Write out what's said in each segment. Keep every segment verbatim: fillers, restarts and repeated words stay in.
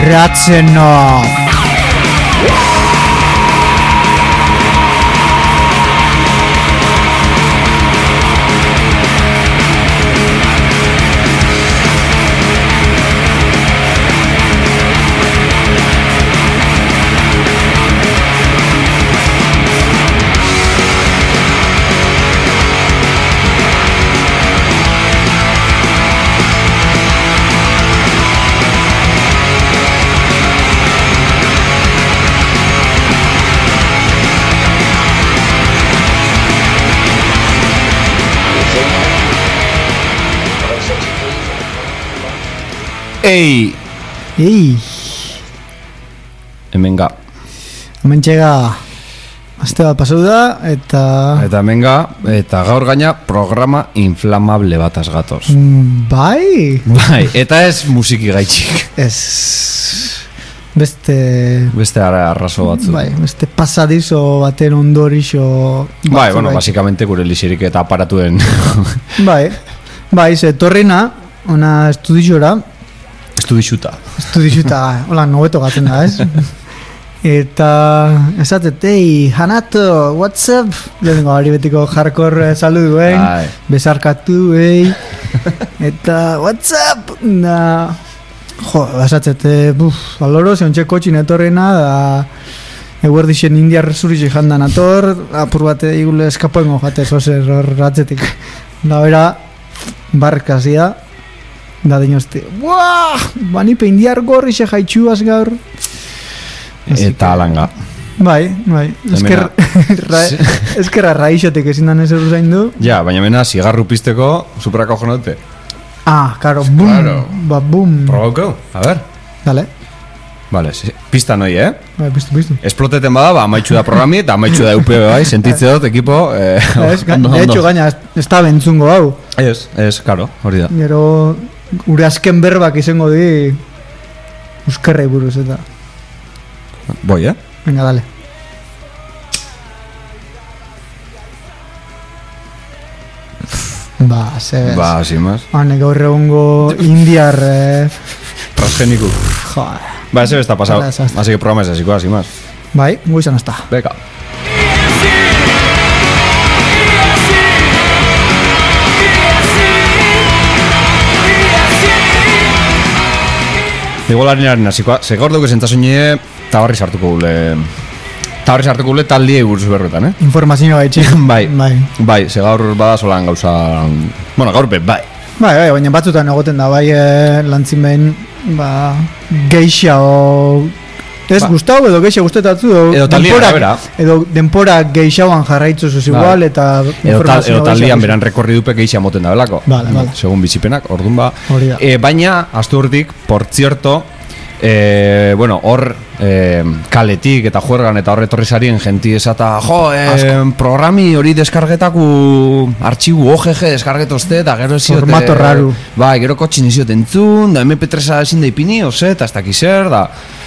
Ratzenov. Ei! Ei! Hemenga. Hemen txega aste bat pasau da, eta... Eta hemenga, eta gaur gaina programa inflamable bat azgatoz. Mm, bai? Bai, eta ez musiki gaitxik. Ez... Beste... Beste ara arraso batzu. Bai, beste pasadizo baten ondorixo... Bai, bueno, basikamente gure lixirik eta aparatuen. Bai, bai, ze torrina, ona estudixora... Estudixuta. Estudixuta, hola, nobeto gaten da, ez? Eta esatet, ei, Hanato, what's up? Lehenengo hori betiko hardcore saludu, eh? Besarkatu, ei. Eta, what's up? Da, jo, esatet, buf, aloro, zeontxe kotxin etorrena, da, eguerdixen indiar zurixe jandan ator, apur bate igule eskapoengo jate, zozer hor ratzetik. Da, bera, barkazia, da dinoste, buah, banipe indiar gorrixe jaitxuaz gaur. Eta alanga. Bai, bai. Esker, ra, eskerra raixotek ezin dan ezer usain du. Ja, baina mena, zigarru pizteko, superako jonote. Ah, karo, bum, claro. Ba, bum. Probauko, a ver. Dale. Vale, si, pista noi, eh? Bai, piztu, piztu. Esploteten bada, ba, amaitxu da programi, eta amaitxu da U P B, bai, sentitze dut, ekipo. Eh, es, de hecho, gaina, ez da bentzungo hau. Ez, ez, karo, hori da. Gero, gure azken berbak izango di, euskerrei buruz, eta... Boi, eh? Venga, dale. Ba, zebez. Ba, sin más. Hane, gaur egongo indiar... Eh... Transgeniku. Joder. Ba, ese está pasado. Así que programa es así, cosas, sin más. Bai, goizan hasta. Venga. Igualaren hasikoa, ze gaur dugu sentasoine tabarri sartuko gule. Tabarri sartuko gule taldi buruz berretan, eh? Informazioa gaitxik. Bai, bai. Bai, ze gaur bada solan gauza... Bueno, gaur be, bai. Bai, bai, baina batzutan egoten da, bai, eh, lantzin behin, ba, geixa o... Ez ba. Gustau, edo geixa gustetatzu, edo, edo denpora, edo denpora geixauan jarraitzu zuz igual, eta... Edo, tal, edo taldian beran rekorri dupe geixa moten da belako. Vale, vale. Segun bizipenak, orduan ba. E, baina, astu urtik, por cierto, e, bueno, hor e, kaletik eta juergan eta horre torri sarien jenti esata, jo, e, programi hori deskargetaku artxibu O G G deskargetozte, eta gero esiote... Formato raru. Bai, gero kotxin esiote entzun, da M P tres ezin da ipini, ose, eta ez dakizer, da...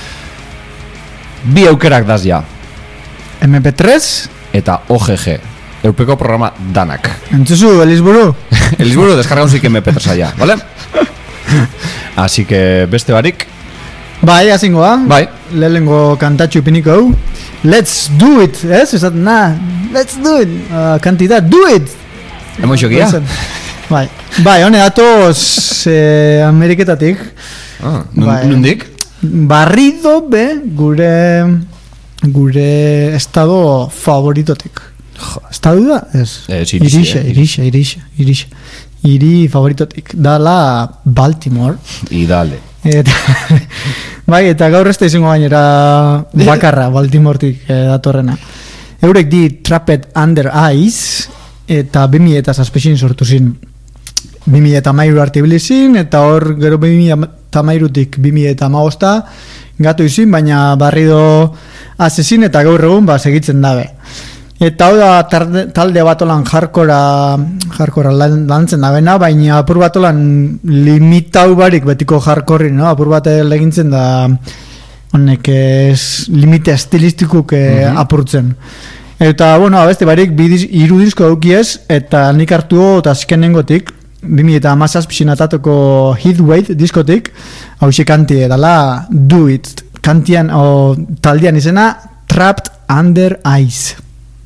Bi aukerak daz ja. M P tres eta O G G. Eupeko programa danak. Entzuzu, Elizburu? Elizburu deskargauzik M P tres ja, vale? Así que beste barik. Bai, azingoa. Bai. Lehengo kantatxu ipiniko hau. Let's do it, ez? Esat, na, let's do it. Uh, kantidad, do it! Hemo xokia? Bai, bai, hone datoz eh, Ameriketatik. Ah, nundik? Barrido be gure gure estado favoritotik. Estadu da? Ez. Ez, irixe, irixe, irixe, irixe. Iri favoritotik. Dala Baltimore. Idale. Eta, bai, eta gaur ez da izango gainera bakarra Baltimoretik eh, datorrena. Eurek di Trapped Under Ice eta bimi eta zazpexin sortu zin. Bimi eta mairu arte bilizin, eta hor gero bimi eta mairutik bimi eta maosta gatu izin, baina barrido azezin eta gaur egun ba, segitzen dabe. Eta hau da tarde, talde batolan jarkora, jarkora lantzen dabena, baina apur batolan limitau barik betiko jarkorri, no? Apur bat legintzen da honek ez limite estilistikuk mm-hmm. apurtzen. Eta, bueno, abeste barik hiru disko daukiez, eta nik hartu eta azkenengotik, bi mila hamazazpi atatuko Heatwave diskotik, hauxe kantie dala Do It, kantian o taldean izena Trapped Under Ice.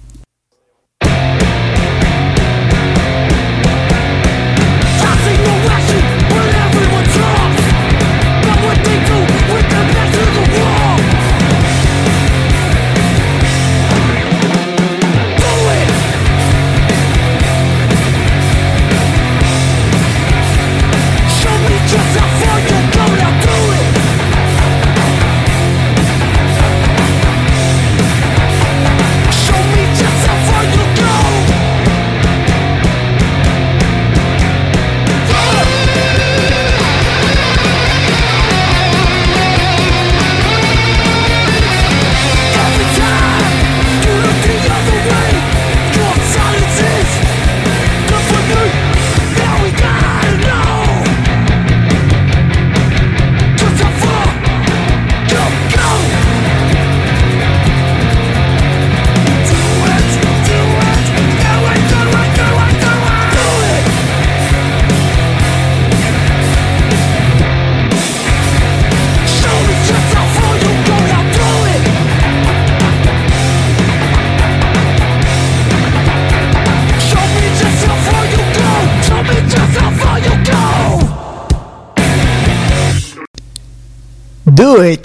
Do It.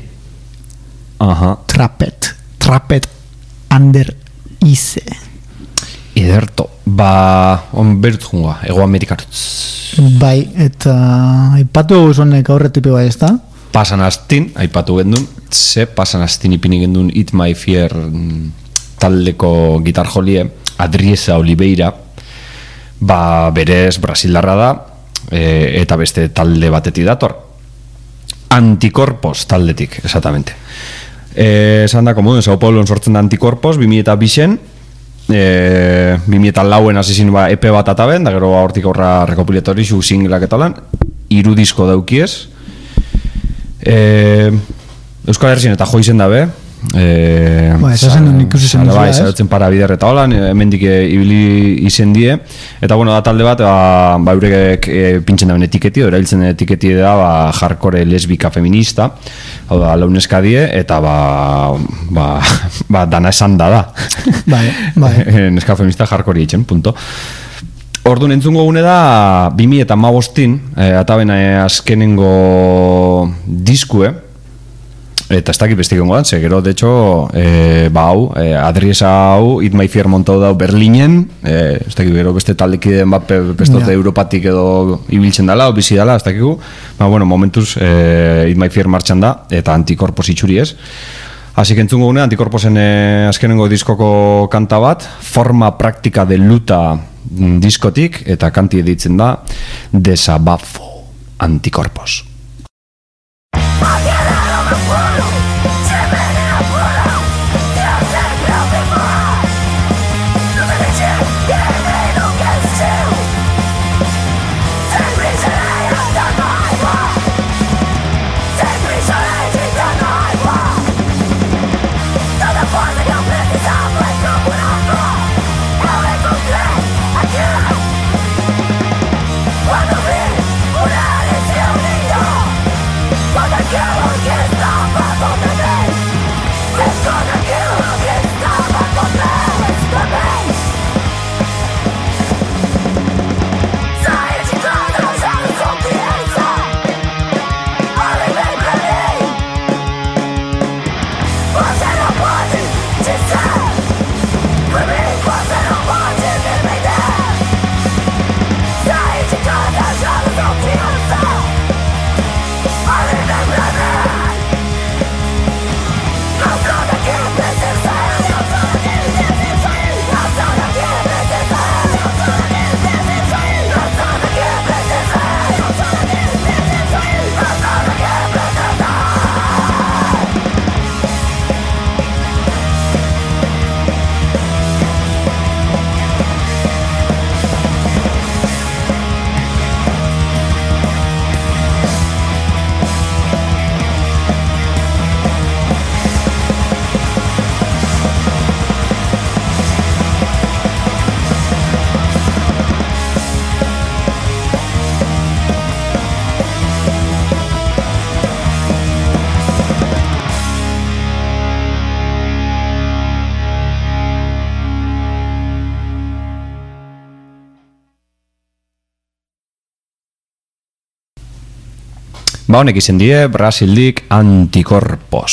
Aha. Trapped. Trapped Under Ice. Ederto. Ba, on berut junga, Ego Amerikarutz. Bai, eta aipatu zonek aurretipe bai, ez da? Pasan astin, aipatu gendun, ze pasan astin ipini gendun Eat My Fear taldeko gitar jolie, Adriesa Oliveira, ba, berez Brasildarra da, e, eta beste talde batetik dator. Antikorpos taldetik, exactamente. Eh, esan da, komo, Sao Paulo sortzen da Antikorpos, bi mila bisen, eh, bi mila lauen asizin ba, E P bat ataben, da gero hortik horra rekopilatori, zu singlak eta lan, hiru disko daukiez. Eh, Euskal Herrien eta joizen dabe, Eh, ba, ez zen duen ikusi zen bai, zautzen para bider eta holan, hemendik ibili izen die, eta bueno, da talde bat, ba, ba eurek e, pintzen dauen etiketi, erabiltzen etiketi da, ba, hardcore lesbika feminista, hau da, launeska die, eta ba, ba, ba dana esan da da. Bai, bai. Neska feminista hardcore itxen, punto. Orduan entzungo gune da, bi mila eta hamabostin, eh, ataben eh, azkenengo diskue, eta ez dakit bestik ongo dan, ze gero, de hecho, eh, ba hau, eh, Adriesa hau, Eat My Fear montau dau Berlinen, eh, ez dakit gero beste taldekideen bat bestote ja. Europatik edo ibiltzen dala, o bizi dala, ez dakigu, ba, bueno, momentuz eh, Eat My Fear martxan da, eta Antikorpos itxuri ez. Así que entzungo gune, Antikorposen eh, azkenengo diskoko kanta bat, Forma Práctica de Luta diskotik, eta kanti editzen da, Desabafo Antikorpos. Cuando vi una lesión y yo Ba, honek izen die, Brasildik Antikorpos.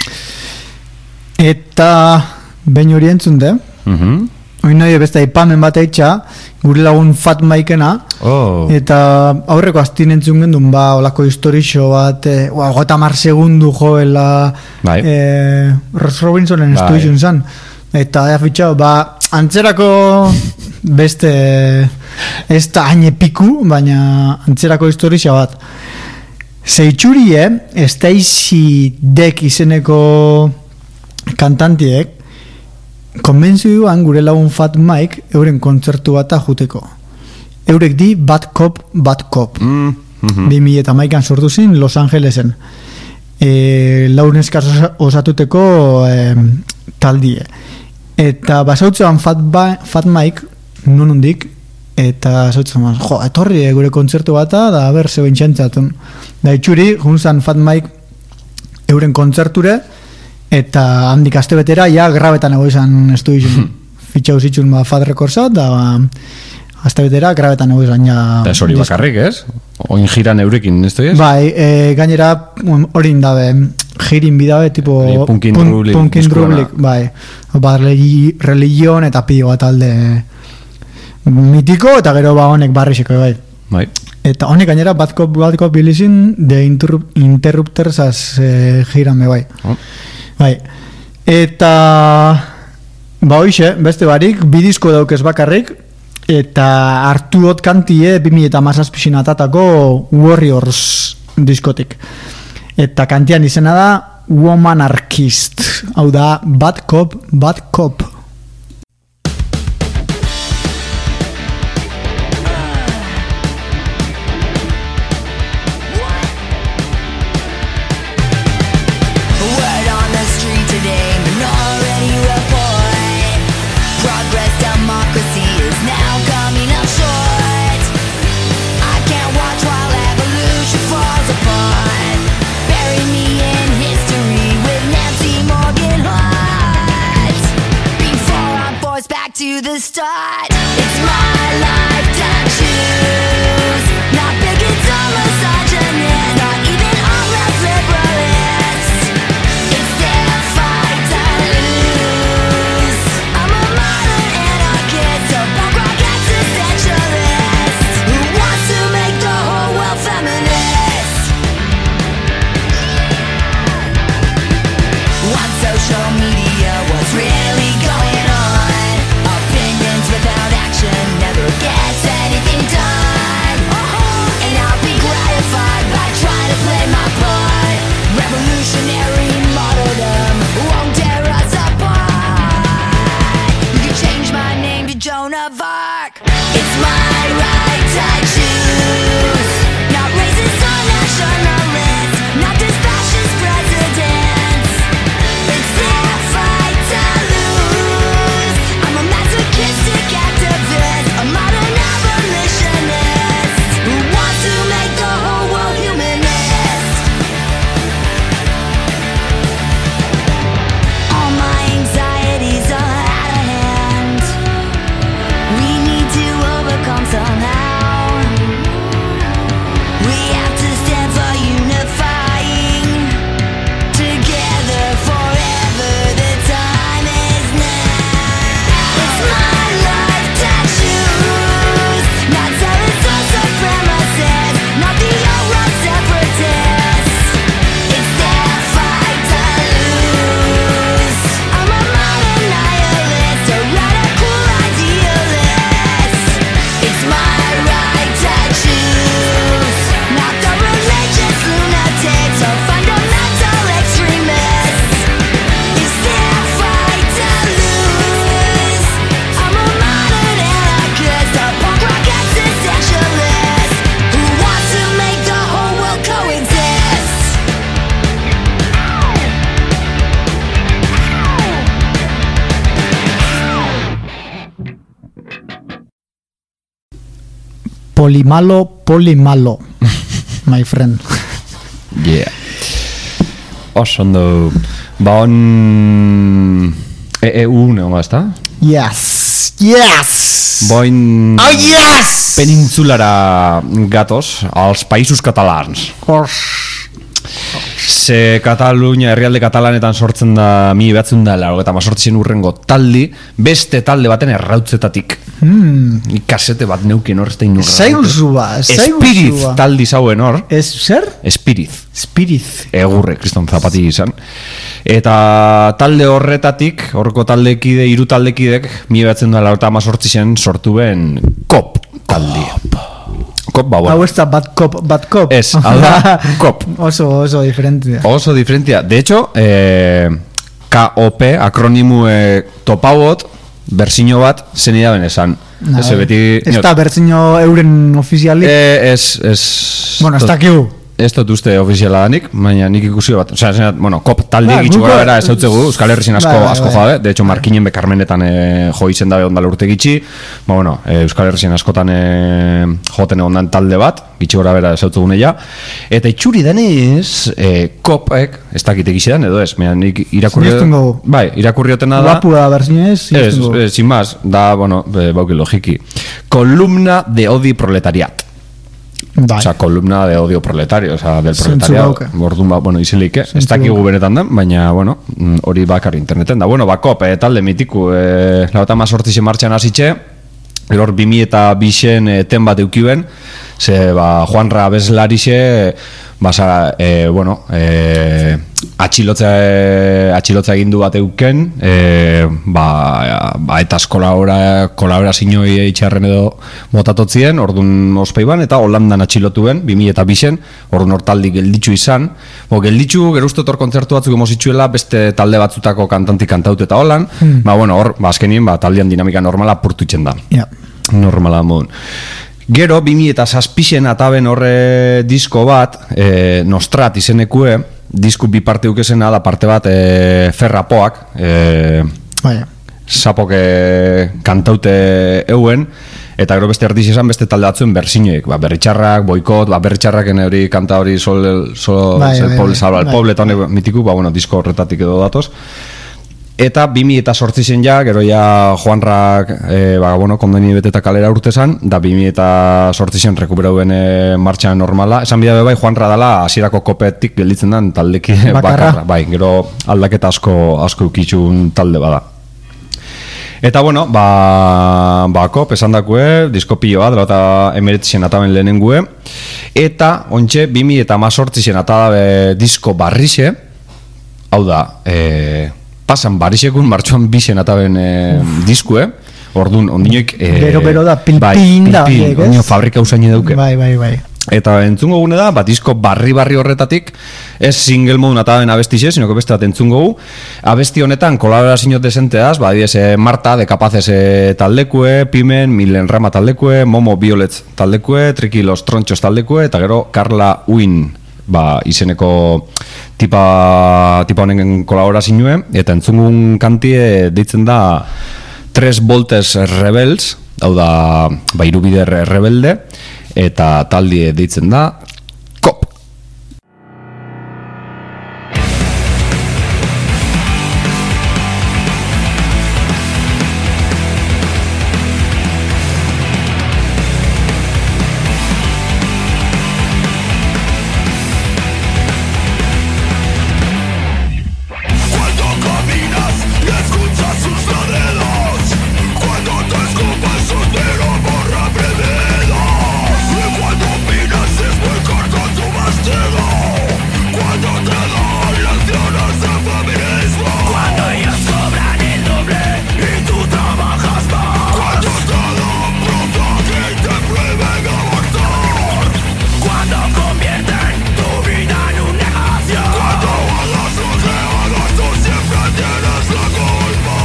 Eta behin hori entzun de, Mhm. oin nahi beste aipamen bat eitxa, gure lagun Fat Mikena, Oh. eta aurreko astin entzun gendun, ba, olako historixo bat, e, ua, gota mar segundu joela, Bai. e, Ross Robinsonen Bai. estuizun zan, eta ea fitxau, ba, antzerako beste, ez da hain epiku, baina antzerako historixo bat. Zeitxurie, Stacy Deck izeneko kantantiek, konbentzu duan gure lagun Fat Mike euren kontzertu bat juteko. Eurek di Bad Cop, Bad Cop. Mm, mhm. bi mila hamaikan sortu zin Los Angelesen. E, launeskaz osatuteko e, taldie. Eta basautzean Fat, ba, Fat Mike non hundik, eta zautzen, jo, etorri gure kontzertu bata, da ber zeben txantzatun. Da itxuri, junzan Fat Mike euren kontzerture, eta handik aste betera, ja, grabetan ego izan estu izun. Fitxau zitxun ba, Fat Recordsa, da ba, aste betera, grabetan ego izan ja... Eta ez hori bakarrik, ez? Oin jiran eurekin, ez ez? Bai, e, gainera hori indabe, jirin bidabe, tipo... Hori Punkin pun- Rublik, Punkin diskurana. Rublik, bai. Ba, religi- religion eta pio bat alde mitiko, eta gero ba honek barriseko, bai. Bai. Eta honek gainera batko batko bilizin de interrup, Interrupters az e, jiran be, bai. Oh. Bai. Eta ba hoixe, beste barik, bidizko daukez bakarrik, eta hartu hot kantie bi mila hamazazpin atatako Warriors diskotik. Eta kantian izena da Woman Archist. Hau da, Bad Cop, Bad Cop. Word on the street today, minority report. Progress, democracy is now coming up short. I can't watch while evolution falls apart. Bury me in history with Nancy Morgan Hart. Before I'm forced back to the start, it's my life to choose. Not bigots or misogynists, not even all left liberalists. It's their fight to lose. I'm a modern anarchist, a punk rock existentialist who wants to make the whole world feminist. On social media, what's really going on? Opinions without action never gets anything done. And I'll be gratified by trying to play my part. Revolutionary martyrdom won't tear us apart. You can change my name to Joan of Arc. It's my right to choose. Not racist or nationalist, not this fascist president. It's their fight to lose. I'm a masochistic activist, a modern abolitionist who wants to make the whole world humanist. All my anxieties are out of hand. We need to overcome somehow. We have to stand for unifying. Together forever, the time is now. It's my life to choose. Not zealots or supremacists, not the old road separatists. It's their fight to lose. I'm a modern nihilist, a radical idealist. It's my right to choose. Not the religious lunatics or fundamental extremists. It's their fight to lose. I'm a modern anarchist, a punk rock existentialist who wants to make the whole world coexist. Polimalo, polimalo, my friend. Yeah. Oso ondo. Ba on... E E U, no, ezta? Yes, yes! Boin... Oh, yes! Penintzulara gatoz, als països catalans. Hors. Ze Katalunia, herrialde katalanetan sortzen da mi behatzen da laro, eta mazortzien urrengo taldi, beste talde baten errautzetatik. Hmm. Kasete bat neuken hor, ez da inurra. Zaiguzua, Espiriz zaiguzua. taldi zauen hor. Ez, zer? Espiriz. Spiriz. Egurre, kriston zapati izan. Eta talde horretatik, horreko taldekide, hiru taldekidek, mi behatzen da laro eta mazortzien sortu ben Kop taldi. Kop, ba, bueno. Hau ez da bat kop, bat kop. Ez, hau da, Kop. Oso, oso diferentia. Oso diferentia. De hecho, eh, K O P, akronimu eh, topauot, berzino bat, zen idaben esan. Nah, Ez, beti... ez da bertzino euren ofizialik. Eh, ez, ez... bueno, ez dakigu. Ez dut uste ofiziala danik, baina nik ikusi bat, osea, zenat, bueno, Kop talde Ba, gitxu guko- gara bera ez dautzegu, Euskal Herrizien asko, Bai, bai, asko bai. jabe, de hecho, Markinen bekarmenetan e, jo izen dabe ondala urte gitxi, ba, bueno, e, Euskal Herrizien askotan e, joten egon dan talde bat, gitxi gora bera ez dautzegune ja, eta itxuri denez, e, Kopek, ez dakit egizidan edo ez, baina nik irakurri... Sinesten gogu. Bai, irakurriotena da... Guapu da bertzino ez. Ez, ez, sin más, da, bueno, e, bauki logiki. Columna de odi proletariat. Bai. O sea, columna de odio proletario, o sea, del Zentzu proletariado. dauka. Orduan, ba, bueno, izilik, eh? Ez Zentzu dakigu dauka. benetan da, baina, bueno, mm, hori bakar interneten da. Bueno, ba, Kop, eh, talde mitiku, eh, lauta mazortzize martxan hasitxe, eror bimi eta bixen eh, ten bat eukibuen, ze, ba, Juanra Abeslarixe, basa, eh, bueno, eh, atxilotza, atxilotza egindu bat euken, eh, ba, ba, eta kolabora, kolabora zinoi itxarren edo botatotzien, orduan ospeiban, eta Holandan atxilotuen, bimi eta bixen, orduan hor taldi gelditzu izan. Bo, gelditzu, geruztot hor kontzertu batzuk emozitzuela, beste talde batzutako kantanti kantaute eta holan, Hmm. ba, bueno, hor, ba, azkenien, ba, taldean dinamika normala purtuitzen da. Ja. Normala modun. Gero, bimi eta zazpixen ataben horre disko bat, e, Nostrat izenekue, disku bi parte ukezena, da parte bat e, Ferrapoak, e, Baina. sapok e, kantaute euen, eta gero beste erdiz esan beste talde batzuen berzinoek, ba, berritxarrak, boikot, ba, berritxarraken hori kanta hori sol, sol, Bai, el bai, poble bai, salva el bai. poble, eta honek mitiku, ba, bueno, disko horretatik edo datoz. Eta bimi eta sortzi zen ja, gero ja Juanrak, e, ba, bueno, kondeni beteta kalera urtezan, da bimi eta sortzi zen rekuperauen e, martxan normala. Esan bida bai, Juanra dala hasierako Kopetik gelditzen den taldeki Bakarra. bakarra. Bai, gero aldaketa asko, asko ukitxun talde bada. Eta bueno, ba, ba Kop esan dakue, disko pilo bat, eta emeretzien ataben lehenengue. Eta, ontxe, bimi eta mazortzien atabe disko barrixe, hau da, e, pasan barrixekun martxuan bixen ataben e, diskue, orduan, ondinoik... E, Bero-bero da, pil-pil bai, da, pil-pil, horiek, ez? ondino fabrika usaini dauke. Bai, bai, bai. Eta entzungo gune da, bat disko barri-barri horretatik, ez single modun ataben abestixe, sino que beste bat entzungo gu. Abesti honetan, kolaborazio desenteaz, ba, adiez, eh, Marta, de Capaces eh, taldekue, Pimen, Milen Rama taldekue, Momo Violets taldekue, Triki Los Tronchos taldekue, eta gero Carla Uin, ba, izeneko tipa, tipa honen kolaborazioe, eta entzungun kantie deitzen da Tres Voltes Rebels, hau da, ba, irubider rebelde, eta taldi deitzen da Kop. Cuando caminas y escuchas sus ladridos, cuando te escupa el suspiro por la brevedad, y cuando opinas es muy corto tu vestido, cuando te dan lecciones de feminismo, cuando ellos cobran el doble y tú trabajas más, cuando te dan protoque y te prohíben abortar, cuando convierten tu vida en un negocio, cuando hagas lo que hagas tú siempre tienes la culpa.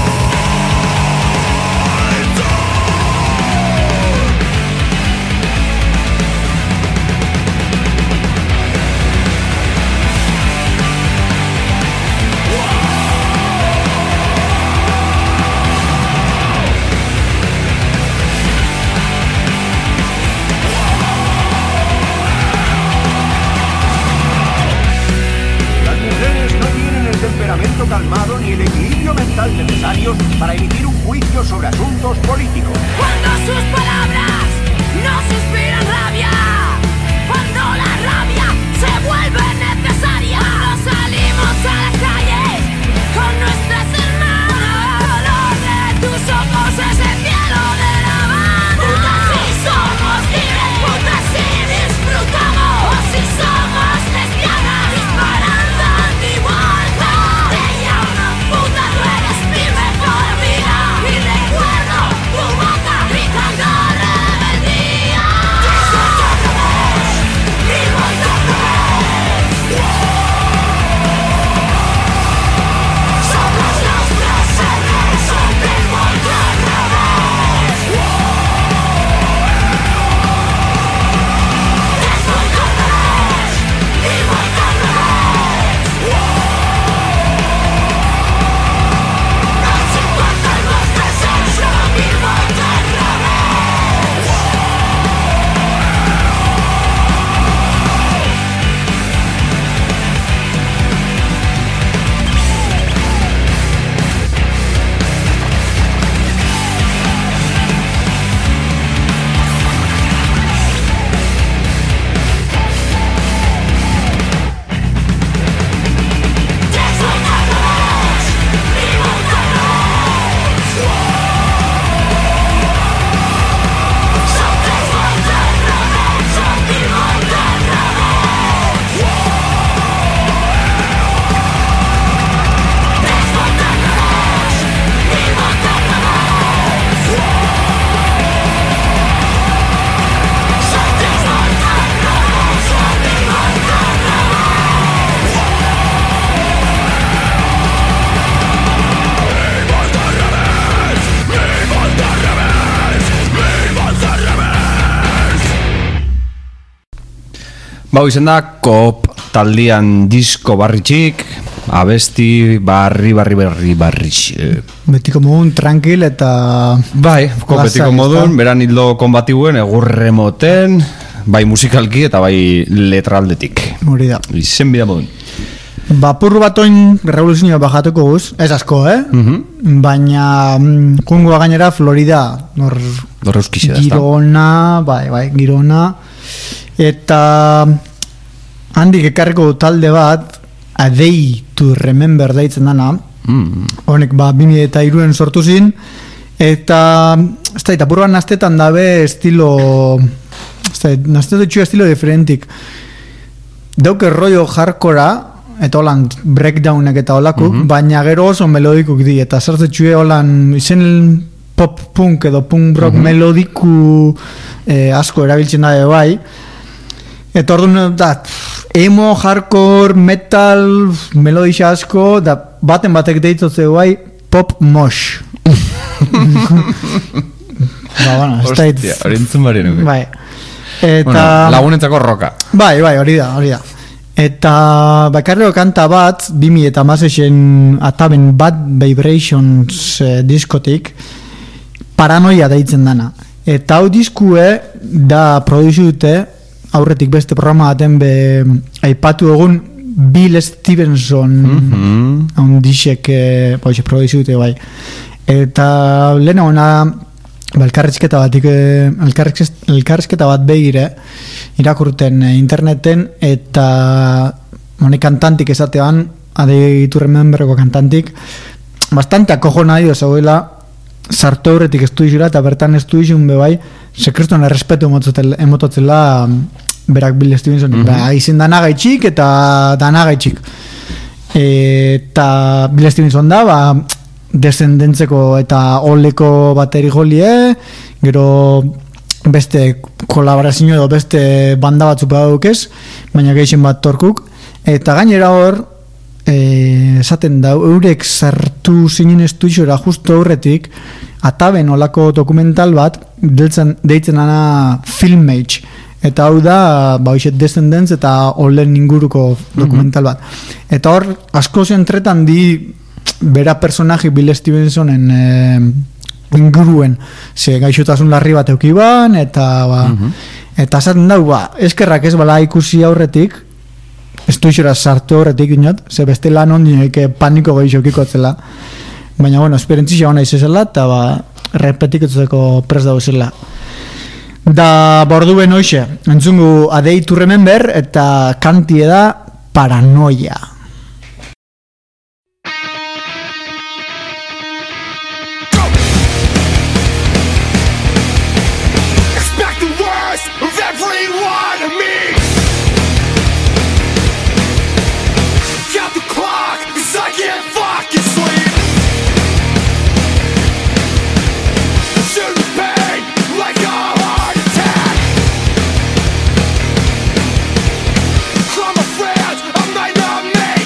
Las mujeres no tienen el temperamento calmado ni el equilibrio mental necesarios para emitir un juicio sobre asuntos políticos. Cuando sus palabras no suspiran rabia, cuando la rabia se vuelve necesaria, cuando se Bau izen da, kop taldian disko barritxik, abesti barri, barri, barri, barri. Betiko modun, tranquil eta... Bai, kop lasai, betiko ezta? modun, beran hildo konbatibuen, egurre moten, bai musikalki eta bai letraldetik. Hori da. Izen bida modun. Bapur bat oin revoluzioa bajatuko guz, ez asko, eh? Mhm. Baina mm, kungoa gainera Florida, nor Dorre euskixe da, ezta? Girona, bai, bai, Girona. Eta handik ekarriko talde bat, A Day to Remember deitzen dana, Mm. honek ba bi mila eta hiruen sortu zin, eta ez da, eta purban naztetan dabe estilo, ez da, naztetan txua estilo diferentik. Dauke rollo hardcora, eta holan breakdownek eta holakuk, Mhm. baina gero oso melodikuk di, eta zertzetxue holan izen pop punk edo punk rock melodiku eh, asko erabiltzen dabe bai. Eta orduan da, emo, hardcore, metal, melodisa asko, da baten batek deitzotze bai, pop mosh. Ba, bueno, ez da hitz. Hostia, hori entzun bari nuke. Bai. Eta... Bueno, lagunentzako roka. Bai, bai, hori da, hori da. Eta bakarreo kanta bat, bi mila eta hamazazpien ataben Bad Vibrations eh, diskotik, Paranoia deitzen dana. Eta hau diskue da produziu dute, aurretik beste programa baten be aipatu egun Bill Stevenson Mhm. un disek eh, boixe, produziu dute bai. Eta lehena ona ba, elkarrizketa batik eh, elkarrizketa, elkarrizketa bat begire irakurten eh, interneten, eta honek kantantik esatean, A Day to Rememberko kantantik bastante akojona dio zauela sartu horretik estuizura, eta bertan estuizun bebai sekretuan errespetu emototzela berak Bill Stevenson, mm -hmm. ba, izin danagaitxik eta danagaitxik. Eta Bill Stevenson da, ba, descendentzeko eta oleko bateri jolie, gero beste kolaborazio edo beste banda batzuk badukez, baina gehixen bat torkuk, eta gainera hor, eh, esaten da, eurek sartu zinen estuizora justo aurretik, ataben olako dokumental bat, deitzen, deitzen ana Filmage, eta hau da, ba, hoxet Descendants eta olen inguruko dokumental bat. Eta hor, asko zentretan di bera personaji Bill Stevensonen eh, inguruen, ze gaixotasun larri bat eukiban, eta ba, eta esaten dau, ba, eskerrak ez bala ikusi aurretik, estuixora sartu horretik inot, ze beste lan ondinek paniko gaixokiko zela. Baina, bueno, esperientzia hona izazela, eta ba, repetiketuzeko prest dauzela. Da, borduen hoxe, entzungu A Day to Remember, eta kantie da Paranoia. Expect the worst of every one of me. Count the clock, 'cause I can't fucking sleep. Shooting pain like a heart attack. Call my friends, I might not make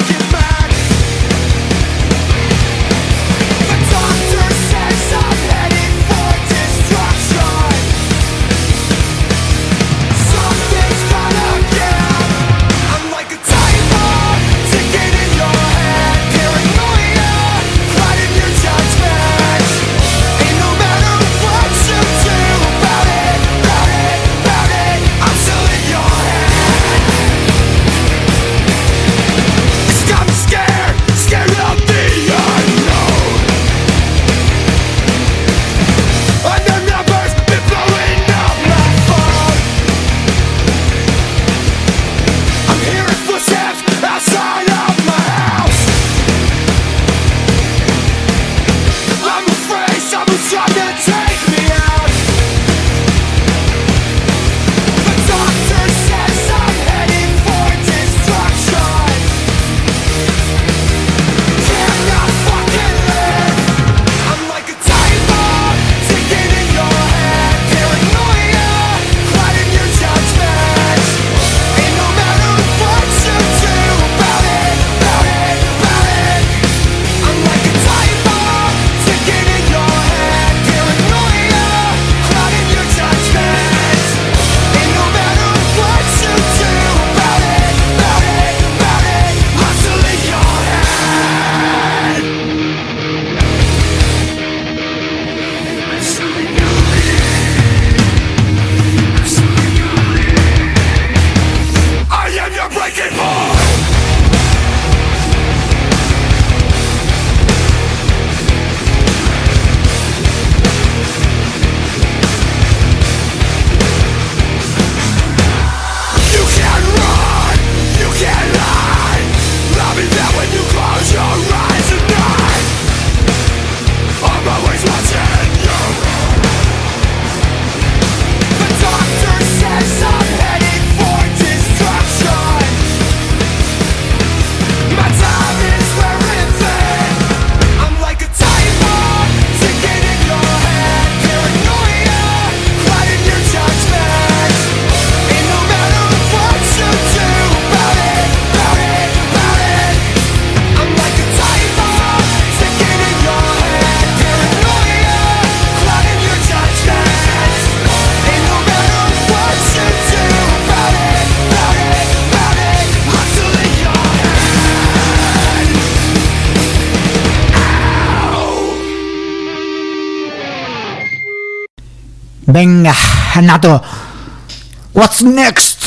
Venga, nato. What's next?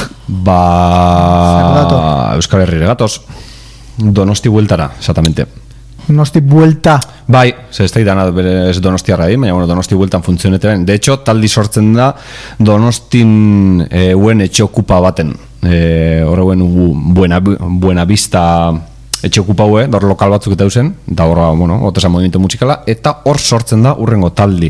Ba... Euskal Herrire gatoz. Donosti bueltara, exactamente. Donosti buelta. Bai, ze ez da idana ez Donostiarra egin, baina bueno, Donosti bueltan funtzionetaren. De hecho, taldi sortzen da Donostin e, uen etxe okupa baten. E, Horreuen buena, buena Vista etxe okupa hue, da hor lokal batzuk eta eusen, da hor, bueno, otesa movimiento musikala, eta hor sortzen da urrengo taldi.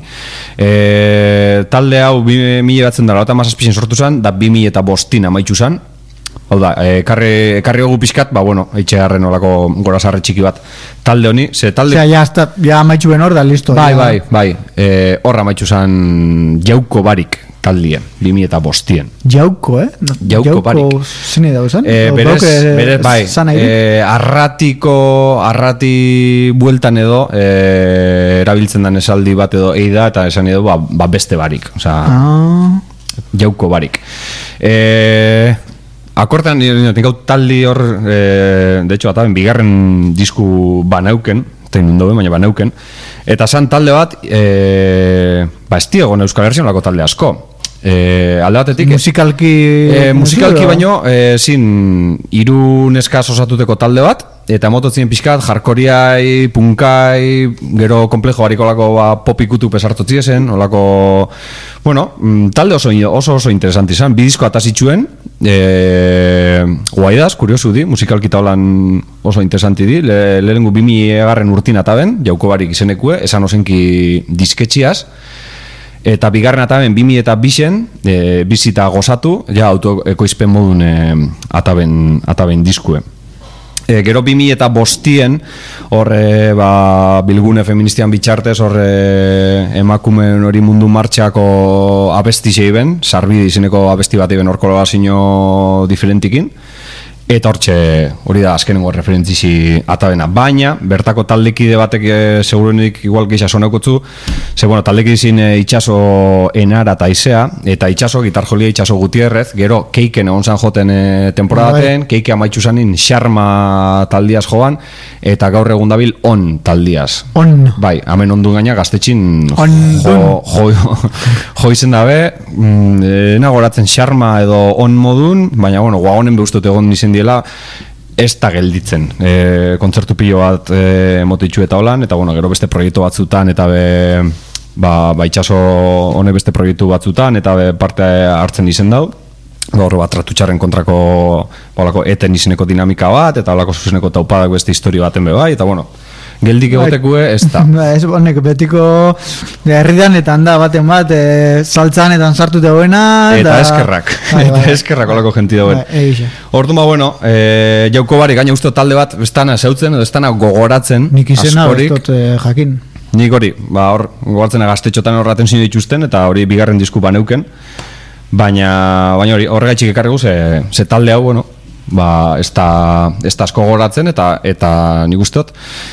E, talde hau bi mila batzen dara, eta mazazpizien sortu zen, da bi mila eta bostin amaitzu zen. Hau da, ekarri, ekarri hogu pixkat, ba, bueno, eitxe harren olako gorazarre txiki bat talde honi, ze talde... Osea, ya, hasta, ya amaitzu ben hor da, listo. Bai, ya. bai, bai, e, horra amaitzu zen Jauko Barik taldie, bi mila eta bostien. Jauko, eh? No, Jauko Barik. Zene dago zen? E, O berez, dauke, berez, bai, zan aire? e, arratiko, arrati bueltan edo, e, erabiltzen den esaldi bat edo eida, eta esan edo, ba, ba beste barik, osea, Ah. Jauko Barik. E, akortean, nik hau taldi hor, e, de hecho, ataben, bigarren disku baneuken, tein dobe, baina baneuken, eta zan talde bat, e, ba, ez diegon Euskal Herrian lako talde asko. E, alde batetik... Musikalki... E, musikalki edo? baino, e, zin, hiru neskaz osatuteko talde bat, eta mototzien pixkat, jarkoriai, punkai, gero komplejo harikolako ba, popikutu pesartotzi esen, olako, bueno, talde oso oso, oso interesanti izan, bidizko atazitxuen, e, guaidaz, kuriosu di, musikalki taulan oso interesanti di, le, lehengu bimi egarren urtin ataben, Jauko Barik izenekue, esan osenki disketxiaz, eta bigarren ataben bimi eta bisen, e, bizita gozatu, ja autoekoizpen modun e, ataben, ataben diskue. E, gero bimi eta bostien, horre ba, bilgune feministian bitxartez, horre emakumen hori mundu martxako abesti zeiben, sarbide izeneko abesti bat eben horko lagazino diferentikin, eta hortxe hori da azkenengo referentzizi atabena. Baina, bertako taldekide batek e, segurenik igual geixa sonekotzu, ze bueno, taldekide zin e, itxaso enara eta izea, eta itxaso, gitarjolia itxaso Gutierrez, gero keiken egon zan joten e, temporadaten, keike amaitzu zanin xarma taldiaz joan, eta gaur egun dabil on taldiaz. On. Bai, hemen ondun gaina gaztetxin jo, Ondun. jo, jo, jo izen dabe, mm, e, nagoratzen xarma edo on modun, baina bueno, guagonen beustut egon izen diela, ez da gelditzen. E, kontzertu pilo bat e, motitxu eta holan, eta bueno, gero beste proiektu batzutan, eta be, ba, ba itxaso honek beste proiektu batzutan, eta be parte hartzen izen dau. Gaur bat tratutxarren kontrako olako eten izeneko dinamika bat, eta olako zuzeneko taupadak beste historia baten be bai, eta bueno, geldik egotekue ez da. Ba, ez honek betiko herridanetan da baten bat, e, saltzanetan sartu dagoena. Eta eskerrak, Bai, bai. eta eskerrak olako jenti dauen. Bai, egixe. Orduan ba, bueno, e, Jauko Barik gaina uste talde bat ez dana zeutzen, edo ez dana gogoratzen Nik izena ez askorik. dut e, jakin. Nik hori, ba, hor, gogoratzen gaztetxotan horraten zinu dituzten, eta hori bigarren disku baneuken, baina, baina hori, horregaitxik ekarregu, ze, ze talde hau, bueno, ba, ez da, ez da asko gogoratzen, eta, eta nik usteot,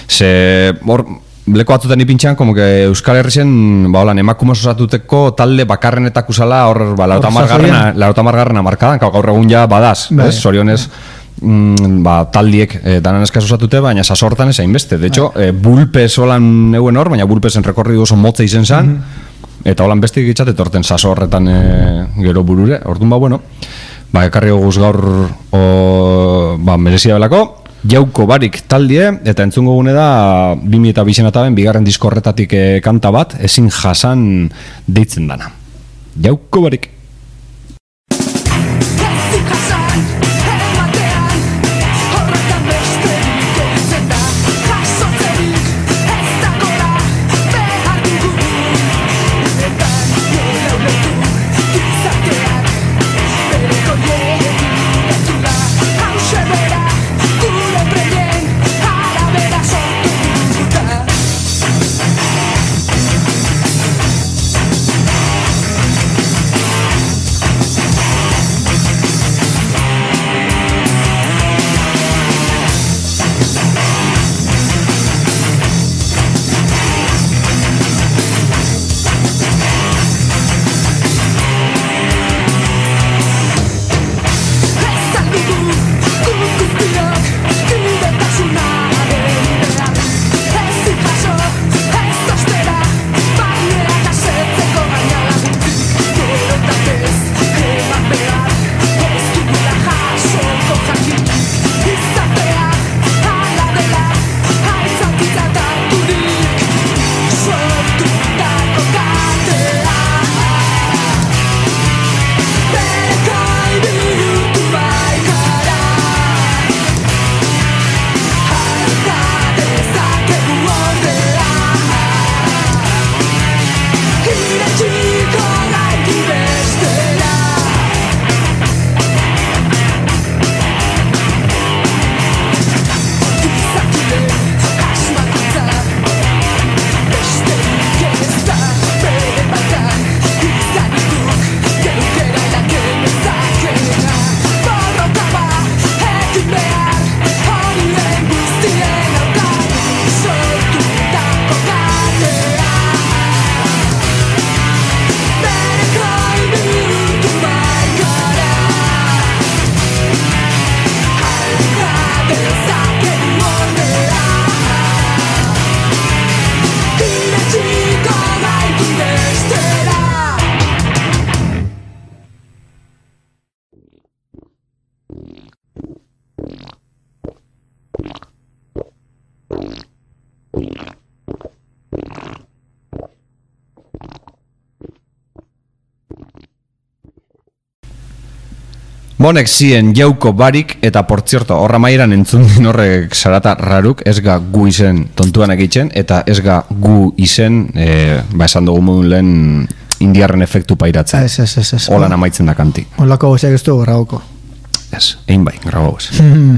ze, hor, leko batzutan ipintxan, como que Euskal Herrien, ba, holan, emakume osatuteko talde bakarrenetak usala, hor, ba, lauta margarrena, lauta margarrena markadan, gaur egun ja badaz, Bai. ez, zorionez, mm, ba, taldiek e, danan eskaz osatute, baina sasortan ez hainbeste. De hecho, e, bulpes holan euen hor, baina bulpesen rekorridu oso motza izen zan, eta holan beste gitzat etorten sasorretan e, gero burure, orduan ba, bueno, ba, ekarri goguz gaur o, ba, merezia belako, Jauko Barik taldie, eta entzungo gune da bi mila eta bizen ataben bigarren disko horretatik e, kanta bat, ezin jasan deitzen dana. Jauko Barik. Arabera sortu Bonek zien jauko barik eta portzierto horra mairan entzun din horrek sarata raruk ez ga gu izen tontuan egitzen eta ez ga gu izen e, ba esan dugu modun lehen indiarren efektu pairatzen. Ez, ez, ez, ez. Holan amaitzen da kanti. Olako goziak ez du graboko. Ez, egin bai, grabo ez.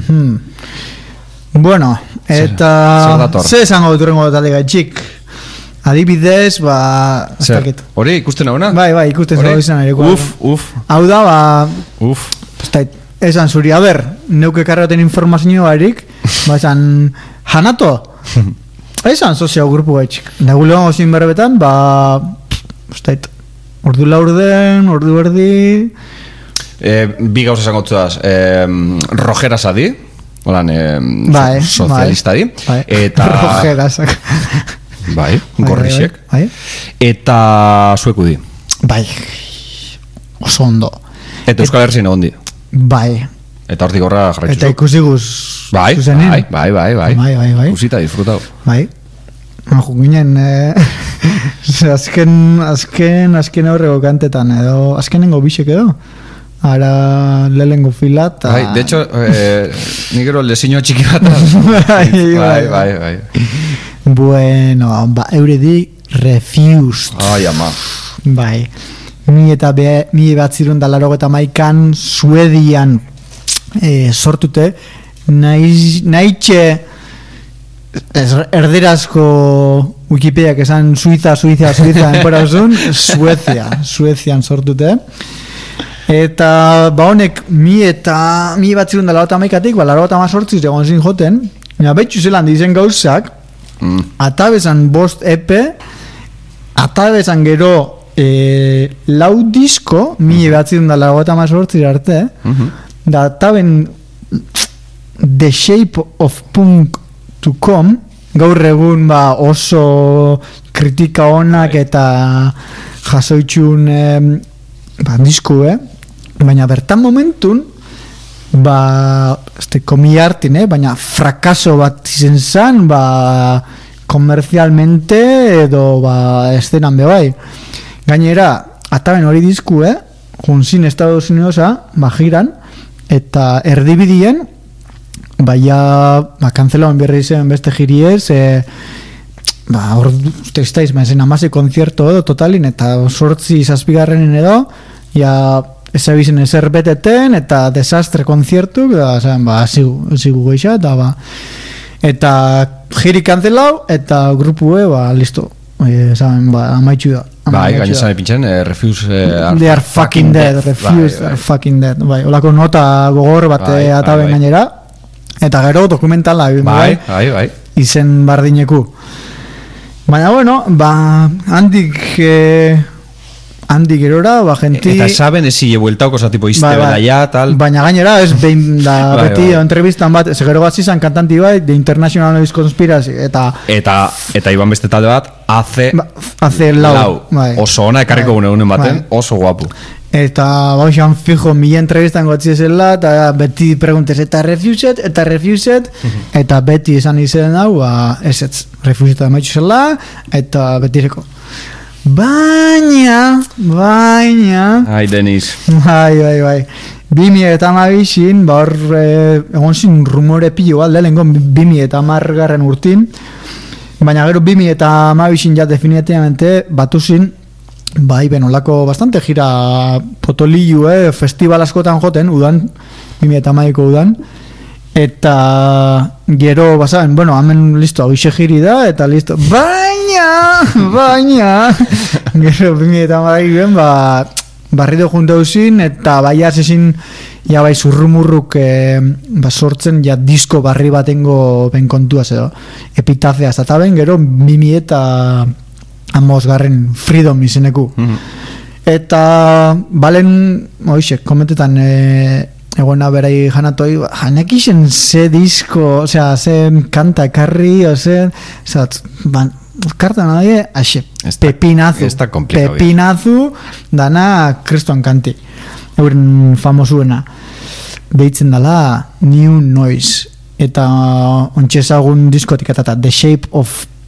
Bueno, zer eta dator? ze esango dut urrengo talde gaitxik. Adibidez, ba... ez Zer, dakit. hori ikusten hauna? Bai, bai, ikusten Hori? zago izan ere. Uf, uf, Hau da, ba... uf. Estait, esan zuri, a ber, neuke karraten informazio barik, ba esan, janato? Esan sozio grupu gaitxik. Da gule gongo zin berbetan, ba... Estait, ordu laurden, ordu erdi... E, bi gauza esango tzuaz, e, Rojera Sadi, holan, e, Bai, so, sozialista di, bai. eta... Rojerasak. Bai, gorrixek. Bai, Eta zueku di. bai. Oso ondo. Eta Euskal Herri egon di. Bai. Eta hortik horra jarraitzu. Eta ikusi guz... Bai, zuzenean. bai, bai, bai, bai. Bai, bai, bai. Ikusita, disfrutau. Bai. Majo ginen, eh, azken, azken, azken aurrego kantetan edo, azkenengo bisek edo, ara lehengo filat. Ta... Bai, de hecho, eh, ni gero leziño txiki bat. bai, bai, bai, bai. Bueno, ba, eure di Refused. Ai, ama. Bai. Mi eta be, mi bat zirun da laro eta maikan Suedian eh, sortute, nahi, nahitxe erderazko Wikipediak esan Suiza, Suiza, Suiza enporazun, Suezia, Suezian sortute. Eta ba honek mi eta mi bat zirun da laro eta maikatik, ba laro eta mazortziz egon zin joten, ja, betxu zelan dizen gauzak, mm. atabezan bost epe, atabezan gero e, lau disko, mi bat zirun da laro eta mazortziz arte, mm-hmm. da ataben The Shape of Punk to Come, gaur egun ba oso kritika onak eta jasoitxun eh, ba, disku, eh? Baina bertan momentun ba, este, komi hartin, eh? Baina frakaso bat izen zan, ba, komerzialmente edo ba, estenan bebai. Gainera, ataben hori disku, eh? Junzin Estados Uniosa, ba, jiran, eta erdibidien, baina, ba, kanzelauen berri zen beste jiriez, eh, ba, hor, uste iztaiz, ba, zen amase konzierto edo, totalin, eta sortzi zazpigarrenen edo, ja, ezabizen ezer beteten, eta desastre konziertu, da, zen, ba, zigu, zigu geixa, eta, ba, eta jiri kanzelau, eta grupue, ba, listo, e, zaben, ba, amaitxu da. Bai, gaina zan epintzen, eh, Refuse... Eh, are They are fucking dead, dead. Refuse, bai, are fucking dead, bai, olako nota gogor bat bai, ataben bai, bai. gainera, eta gero dokumentala, bai, bai, bai. izen bardineku. Baina, bueno, ba, handik, eh, handik gerora, ba, genti... Eta saben ezi llebueltauko, oza, tipo, izte Bai, bai. bela ya, tal... Baina gainera, ez behin da Bai, beti bai. entrevistan bat, ez gero bat zizan kantanti bai, The International Noise Conspiracy, eta Eta, eta iban beste talde bat, hace... ba, hace lau, bai. Oso ona ekarriko Bai. gune unen baten, Bai. oso guapu. Eta bauxan fijo mila entrevistan gotzizela, eta beti preguntes, eta refused, eta refused, eta beti esan izen hau, ba, ez ez, refused da maitxu zela, eta betireko. Baina, baina, Ai, Denis. bai, bai, bai, bimi eta amabixin, ba hor, eh, egon zin rumore pilo bat, lehenko bimi eta amargarren urtin, baina gero bimi eta amabixin ja definitivamente batu zin, bai, benolako bastante gira potoliu, eh, festival askotan joten, udan, bimi eta amaiko udan, eta gero, basaben, bueno, hemen listo, hoxe jiri da, eta listo, baina, baina, gero bimi eta amaiko ba, barrido junta uzin, eta bai azizin, ja bai zurrumurruk eh, ba, sortzen, ja disko barri batengo ben kontua edo, epitafea, eta ben gero bimi eta amosgarren Freedom izeneku. Mm-hmm. Eta balen, oixe, komentetan e, egona berai janatoi, janekixen ze disko, osea, ze kanta ekarri, ose, osea, ban, karta nadie, axe, Esta- pepinazu, esta complicado, pepinazu, dana kriston kanti, euren famosuena, deitzen dala New Noise, eta ontsezagun diskotik eta The Shape of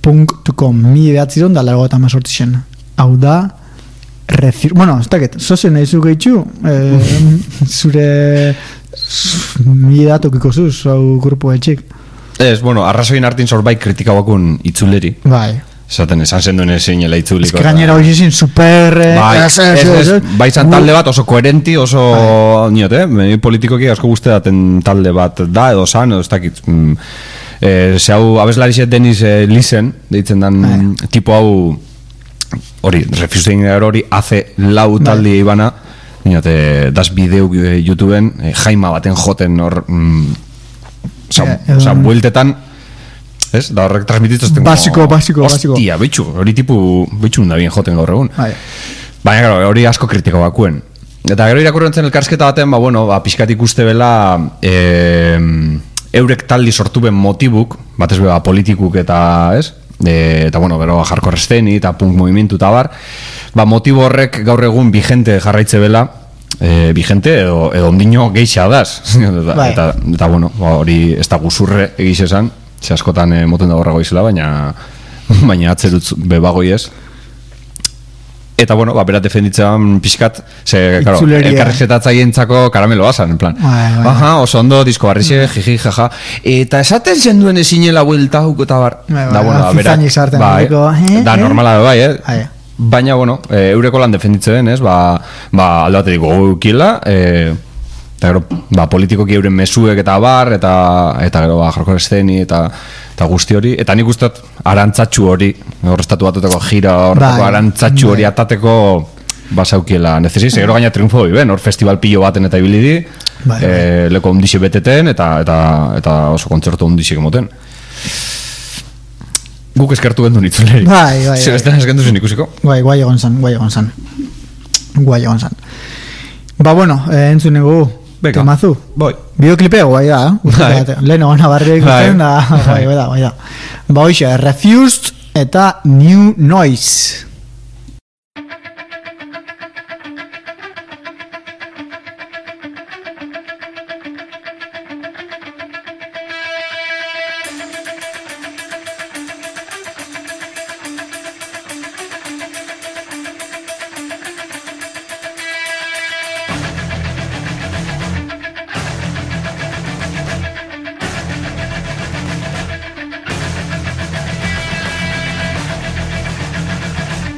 punto com, mi behatziron da largo eta mazortzien. Hau da, refir... Bueno, ez dakit, zozen nahi zu gehitxu, eh, zure... mi datukiko zuz, hau grupo etxik. Ez, bueno, arrazoin hartin zorbait kritikabakun itzuleri. Bai. Esaten, esan zenduen ezin ela itzuliko. Ez que gainera hori zin super... eh, Bai, ez, ez, ez, ez, ez, bai zan talde bat oso koherenti, oso niot, eh? Meni politikoki asko guzti daten talde bat da, edo san, edo ez dakit. Mm, eh, ze hau, abeslarizet Denis eh, Lisen, deitzen dan Bai. tipo hau, hori, refusing hori, hace lau taldi ibana, niot, eh, das bideu eh, YouTubeen, eh, jaima baten joten hor, mm, oza, Ja, edo- oza, bueltetan, ez? Da horrek transmititzen como, Basiko, basiko, basiko. Hostia, bitxu, hori tipu, bitxu da bien joten gaur egun. Bai. Baina, claro, hori asko kritiko bakuen. Eta gero irakurrentzen elkarsketa baten, ba, bueno, ba, pixkat ikuste bela e, eurek taldi sortu ben motibuk, batez beba politikuk eta, ez? E, eta, bueno, gero hardcore scene eta punk movimentu eta bar, ba, motibo horrek gaur egun vigente jarraitze bela, e, vigente edo, edo ondino geixa daz. eta, Bai. eta, eta, bueno, ba, hori ez da guzurre egiz esan, ze askotan e, moten da horrago izela, baina baina atzerutz bebagoi ez. Eta, bueno, ba, berat defenditzen pixkat, ze, claro, Itzuleria. elkarrizketatzaientzako karameloa zan, en plan. Bai, bai. Aha, oso ondo, disko barrixe, jiji, jaja. Eta esaten zenduen ezinela buelta huk eta bar. Bai, bai, da, bueno, da, berak, zizainik sartzen, bai, nahiko, eh, da, eh? normala bai, eh? Bai. Baina, bueno, e, eureko lan defenditzen, ez? Ba, ba alde batetik goukila, e, eta gero, ba, politikoki euren mesuek eta bar, eta, eta gero, ba, hardcore scene eta, eta guzti hori. Eta nik usteat arantzatxu hori, horrestatu batuteko gira, horretako Bai, arantzatxu hori bai. atateko basaukiela necesi, gero gaina triunfo hori ben, hor festival pillo baten eta ibili di, Bai, bai. e, leko ondixe beteten, eta, eta, eta oso kontzertu ondixek emoten. Guk eskertu bendu nitzuleri. Bai, bai, Zer bai. bestean eskendu zen ikusiko. Guai, guai egon zan, guai egon zan. Guai egon zan. Ba, bueno, eh, entzun egu, Venga. temazu. Boi. Bideoklipe guai da, eh? Bai. Lehen gana barri ikusten, Bai. da, guai, guai da, guai da. Ba, hoxe, Refused eta New Noise. Refused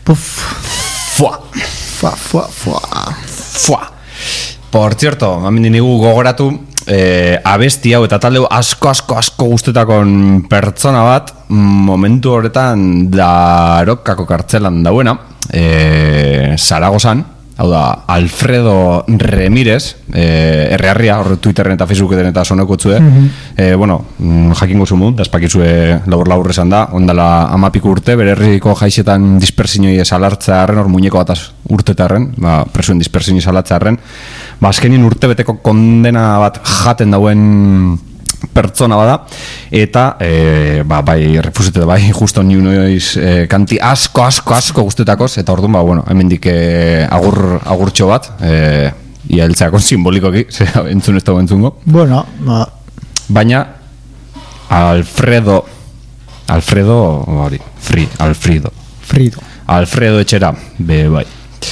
Puf, Fua! fua, fua, fua. Fua! Por cierto, hamen nigu gogoratu, eh, abesti hau eta talde hau asko, asko, asko guztetakon pertsona bat, momentu horretan Darokako kartzelan dauena, eh, Zaragozan, hau da, Alfredo Remírez, eh, errearria, horre Twitterren eta Facebooketen eta sonekotzue, eh, bueno, jakingo zumu, dazpakizue labur-labur esan da, ondala amapiko urte, bere herriko jaixetan dispersinoi salartza arren, hor muñeko bataz urtetarren, ba, presuen dispersinoi salatza arren, ba, azkenin urte beteko kondena bat jaten dauen pertsona bada, eta e, ba, bai refusete bai justo ni noiz e, kanti asko, asko, asko guztetakoz, eta orduan, ba, bueno, hemendik e, agur, agurtxo bat, e, ia heltzeako simbolikoki, ze entzun ez dago entzungo. Bueno, ba, Baina, Alfredo, Alfredo, hori, Fri, Alfredo, Frido. Alfredo etxera, be, bai.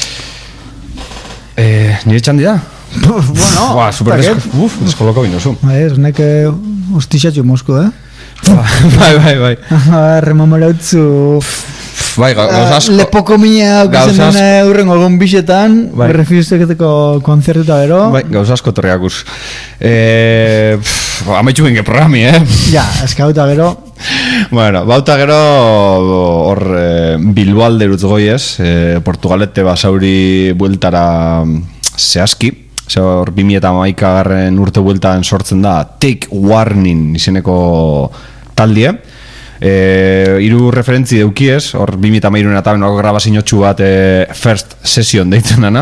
E, nire txan dira? Bueno, Ua, super taket. desko, uf, deskoloko binozu. Ez, nek ustixatxo mozko, eh? Bai, bai, bai. Remamarautzu... Bai, gauz asko. Lepoko mina Gauz aukizen asko. dune urren olgon bixetan, Bai. refizteketeko konzertuta bero. Bai, gauz asko torriakuz. Eh, Amaitxu binge programi, eh? Ja, eskauta gero. Bueno, bauta gero hor eh, Bilbo alderutz goiez, eh, Portugalete basauri bueltara zehazki, ze hor bi mila hamaika garren urte bueltan sortzen da Take Warning izeneko taldie. E, iru referentzi deukiez, hor bi mila hamairun eta benoko grabazinotxu bat e, First Session deitzen dana,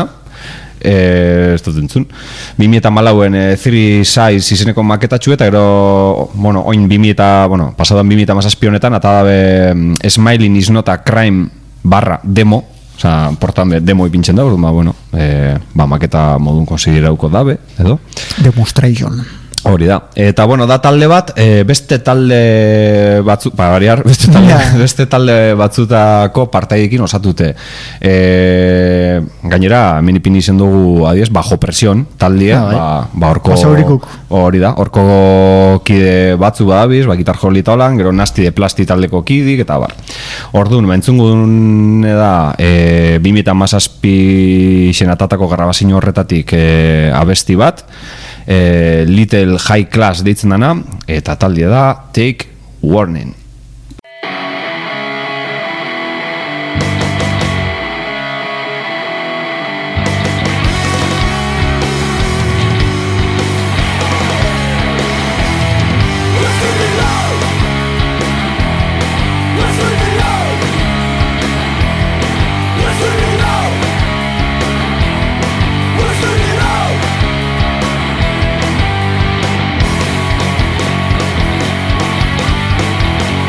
e, ez dut entzun, bi mila hamalauen e, Three Size izeneko maketatxu, eta gero, bueno, oin bi mila, bueno, pasadan bi mila hamazazpi honetan, eta dabe Smiling is not a crime barra demo, oza, portan be, demo ipintzen da, orduan, ba, bueno, e, ba, maketa modun konsiderauko dabe, edo? Demonstration. Hori da. Eta bueno, da talde bat, e, beste talde batzu, ba, variar, beste talde, Ja. beste talde batzutako partaidekin osatute. E, gainera, minipin izen dugu, adiez, bajo presion taldie, Ah, bai. ba, ba orko, Basaurikuk. hori da, orko kide batzu badabiz, ba, gitar joli taolan, gero nasti de plasti taldeko kidik, eta bar. Orduan, mentzungun da, e, bi mila hamazazpi xenatatako grabazio horretatik e, abesti bat, E, Little High Class deitzen dana, eta taldea da Take Warning. Listen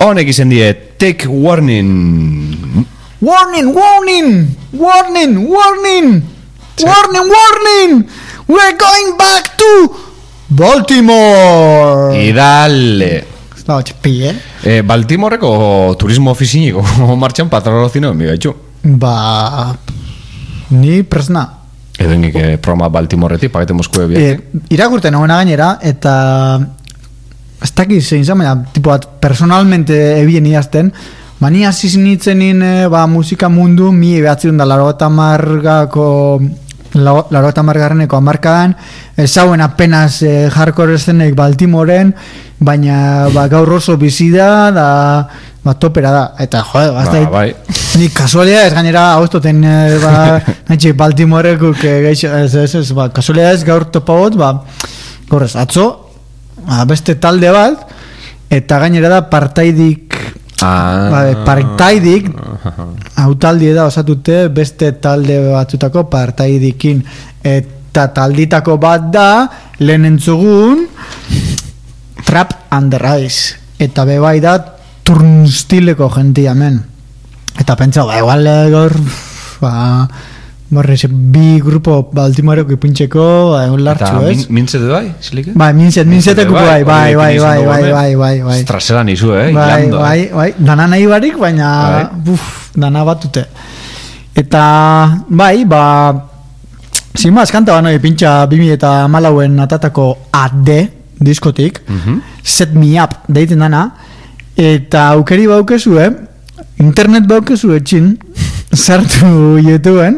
Honek izen die, take warning. Warning, warning, warning, warning, warning, warning. We're going back to Baltimore. Y dale. Ez da hotxepi, eh? Eh, Baltimoreko turismo ofiziniko martxan patrolozino mi gaitxu. Ba... Ni presna. Edo ingik eh, programa Baltimoretik, pakete Moskue biak. E, irakurten nagoena gainera, eta... Ez dakiz zein zan, baina, tipo bat, personalmente ebien idazten, ba, ni hasi nintzenin, e, ba, musika mundu, mi behatzen da, laro eta margako... Laro eta margarreneko amarkadan, ezauen apenas e, hardcore eszenek Baltimoren, baina ba, gaur oso bizi da, da ba, topera da. Eta, joder, basta Ba, bai. ni kasualia ez gainera haustoten e, ba, nahi Baltimorekuk e, geixo, ez, ez, ez, ba, kasualia ez gaur topagot, ba, gaur ez, atzo, ba, beste talde bat, eta gainera da partaidik, Ah. ba, partaidik, hautaldie da osatute beste talde batzutako partaidikin, eta talditako bat da lehen entzugun Trap and the Rise, eta bebai da turnstileko jentia men, eta pentsa ba, igual gaur ba, borre, bi grupo Baltimoreko ipintxeko egun lartxu, Eta ez? min, mintzet bai, zilike? Bai, mintzet, mintzeteko bai, bai, bai, bai, bai, bai, bai, bai. Estrasera nizu, eh? Bai, hilando, bai, eh? bai, dana nahi barik, baina Bai. buf, dana batute. Eta, bai, ba, sin más, kanta banoi pintxa bimi eta malauen atatako A D diskotik, Mhm. Set Me Up deiten dana, eta aukeri baukezu, eh? Internet baukezu etxin, sartu YouTubeen,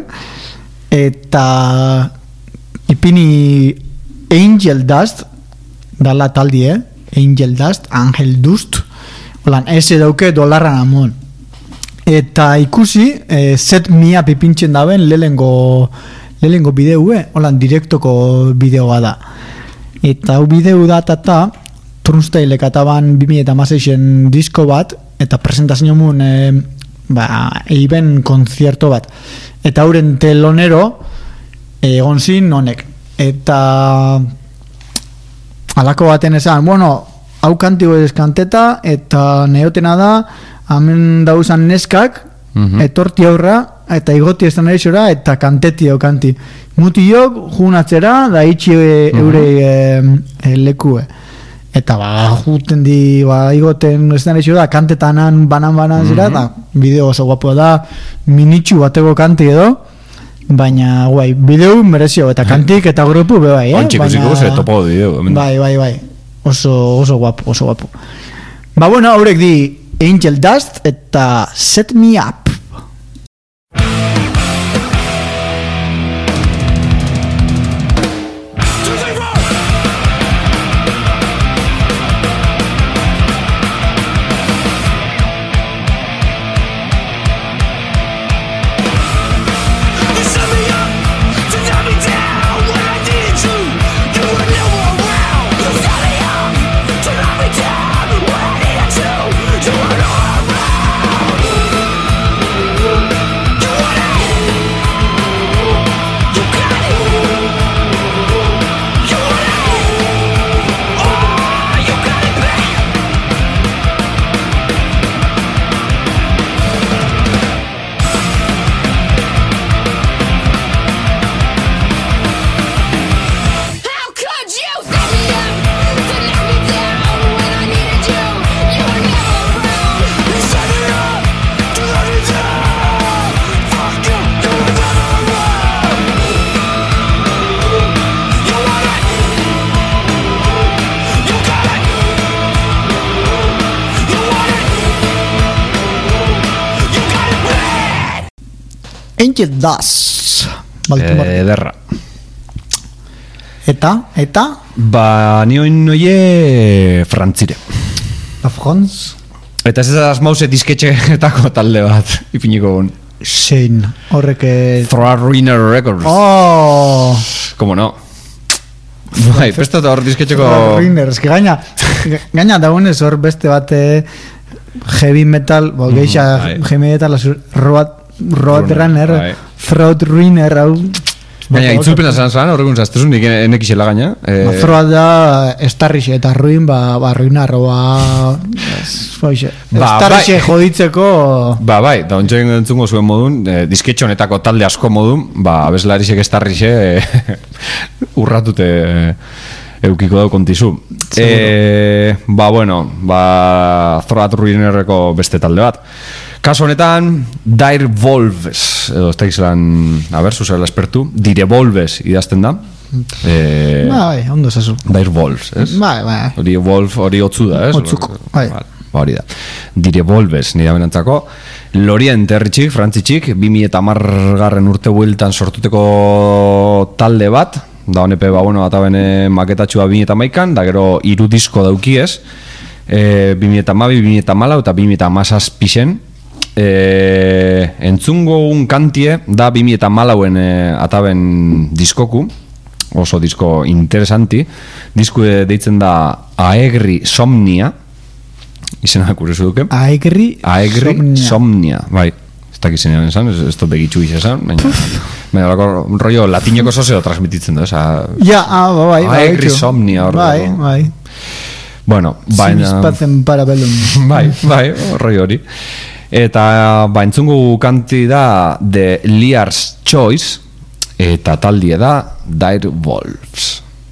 eta ipini Angel Dust dala taldie, Angel Dust, Angel Dust, holan, ese dauke dolarran amon. Eta ikusi, eh, Set Me Up ipintzen daben lehengo lehengo bideue, holan, direktoko bideoa da. Eta hau bideu da tata, Turnstile kataban bi mila hamaseian disko bat, eta presentazio mun eh, ba, eiben konzierto bat. Eta hauren telonero egon zin honek. Eta alako baten esan, bueno, hau kanti ez kanteta, eta neotena da, hemen dauzan neskak, Mhm. etorti aurra, eta igoti estan erixora, eta kanteti hau kanti. Mutiok junatzera, da itxi e, eure e, e, lekue. Eta ba, juten di, ba, igoten estan erixora, kantetanan banan-banan zera, da, bideo oso guapoa da, minitxu bateko kanti edo, baina, guai, bideo merezio, eta kantik eta grupu be bai, eh? Ontsi ikusiko ze topo dio. Bai, bai, bai, oso, oso guapo, oso guapo. Ba, bueno, haurek di Angel Dust eta Set Me Up. You set me up to knock me down when I needed you. You were never around. You set me up to knock me down when I needed you. You were never around. You want it. You got it. You want it. Oh, you got it, babe. How could you set me up to knock me down when I needed you? You were never around. You set me up to knock me down. Fuck you, you were never around. You want it. You got it. You want it. You got it bad. Angel Dust. Baltimore. Eh, Ederra. Eta, eta, Ba, ni oin noie frantzire. La France, Eta ez ez mause disketxeetako talde bat, ipiniko gun. Shane, horrek... eh, Thrower Records. Oh! Como no? Bai, pesta hor disketxeko... Rinner, eski gaina, gaina dagoenez hor beste bat eh, heavy metal, bo, geixa bai. heavy metal, road, road Runner, runner, bai. fraud runner, hau, Gaina, itzulpena zan zan, horregun zaztezun, nik enekixela gaina. Eh, Mazorra da, estarrixe eta ruin, ba, ba ruinarro, ba... Ba, Estarrixe bai. joditzeko... Ba, bai, da ontsen entzungo zuen modun, eh, disketxo honetako talde asko modun, ba, abeslarisek estarrixe eh, urratute eh, eukiko dau kontizu. Eh, ba, bueno, ba, Zorat Ruinerreko beste talde bat. Kaso honetan, Dire Wolves, edo ez da gizelan, a ber, zuzela espertu, Dire Wolves idazten da. Eh, Ba, bai, ondo zazu. Dire Wolves, ez? Bai, bai. Hori Wolf, hori otzu da, ez? Otzuko, bai. Vale, ba, hori da. Dire Wolves, nire benantzako. Lorien Territxik, Frantzitxik, bi mila eta hamargarren urte bueltan sortuteko talde bat, da honepe, ba, bueno, eta bene maketatxua bi mila eta hamaikan, da gero hiru disko dauki ez, e, bi mila eta hamabi, bi mila eta hamalau eta bi mila eta hamazazpixen. E, entzungo un kantie da bi mila eta hamalauen e, ataben diskoku, oso disko interesanti, disko e, deitzen da Aegri Somnia, izena kuriosu duke. Aegri, Aegri Somnia. Somnia, bai. Ez dakit zenean esan, ez, ez dut begitxu izan, baina, baina lako, rollo latineko zozeo transmititzen da, oza... Ja, ah, ba, bai, bai. Aegri betxo. Somnia, hor Bai, dago. bai. Bueno, baina... Zimispatzen parabellum. Bai, bai, horroi hori. Eta ba, entzungu kanti da The Liar's Choice, eta taldie da Dire Wolves.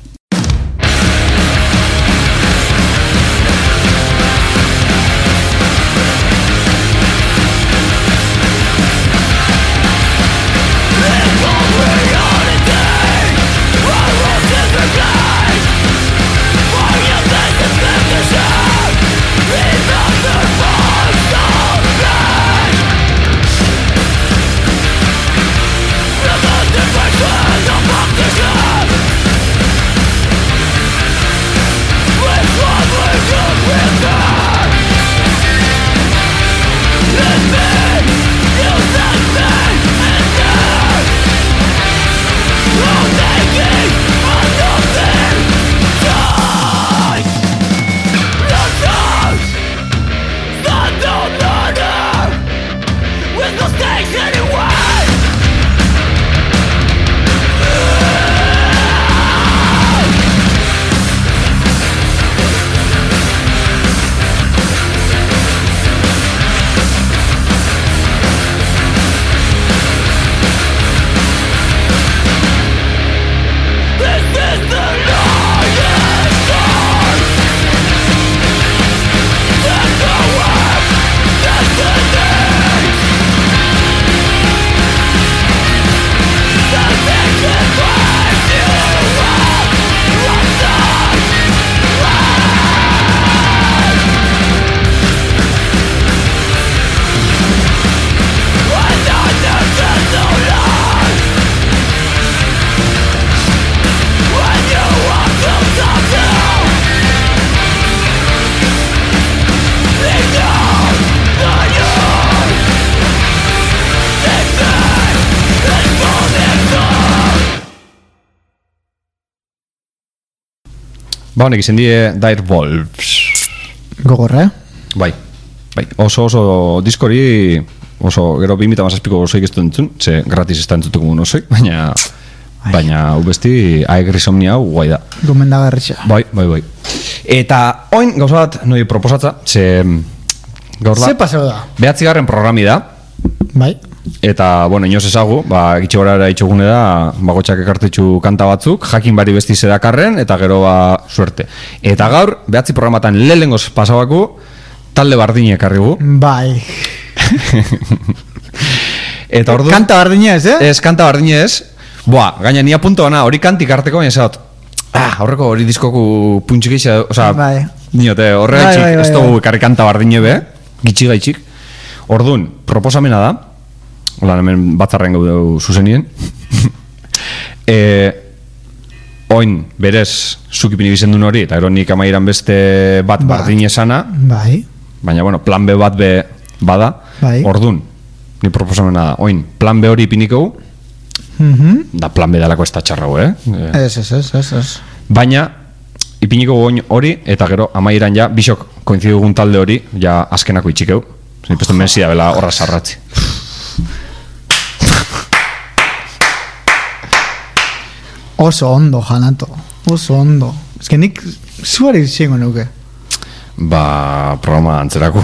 Ba, honek izan die Dire Wolves. Gogorra, eh? Bai, bai, oso oso diskori, oso gero bi mila hamazazpiko osoik ez du entzun, ze gratis ez da entzutuko mun osoik, baina baina ubesti Aegri Somnia hau guai da. Gomendagarritxa. Bai, bai, bai. Eta oin gauza bat noi proposatza, ze gaur da. Ze paseo da? Behatzigarren programi da. Bai. Eta, bueno, inoz ezagu, ba, gitxe gorara itxogune da, bagotxak ekartetxu kanta batzuk, jakin bari besti zedakarren, eta gero ba, suerte. Eta gaur, behatzi programatan lehengoz pasabaku, talde bardine ekarrigu. Bai. Eta ordu... Kanta bardinez, eh? Ez, kanta bardinez. Boa, gaina nia punto gana, hori kantik arteko, baina zaut, ah, horreko hori diskoku puntxik eixa, oza, bai. niote, horregatxik, Bai, bai, bai, ez dugu bai. ekarri kanta bardine be, gitxi gaitxik. Orduan, proposamena da, hola, hemen batzarren gaudu zuzenien, e, oin, berez, zukipini bizendun hori, eta gero nik amairan beste bat Ba. bardine sana, Bai. baina, bueno, plan B bat be bada, Bai. orduan, ni proposamena da, oin, plan B hori ipiniko, Mhm. da plan B dalako ez da txarrago, eh? Eh, Ez, ez, ez, ez, ez. Baina, ipiniko goin hori, eta gero, amairan ja, bisok koinzidugun talde hori, ja azkenako itxikeu. Zin pesten mensia bela horra sarratzi. Oso ondo, janato. Oso ondo. Ez que nik zuari zingo nuke. Ba, programa antzerako.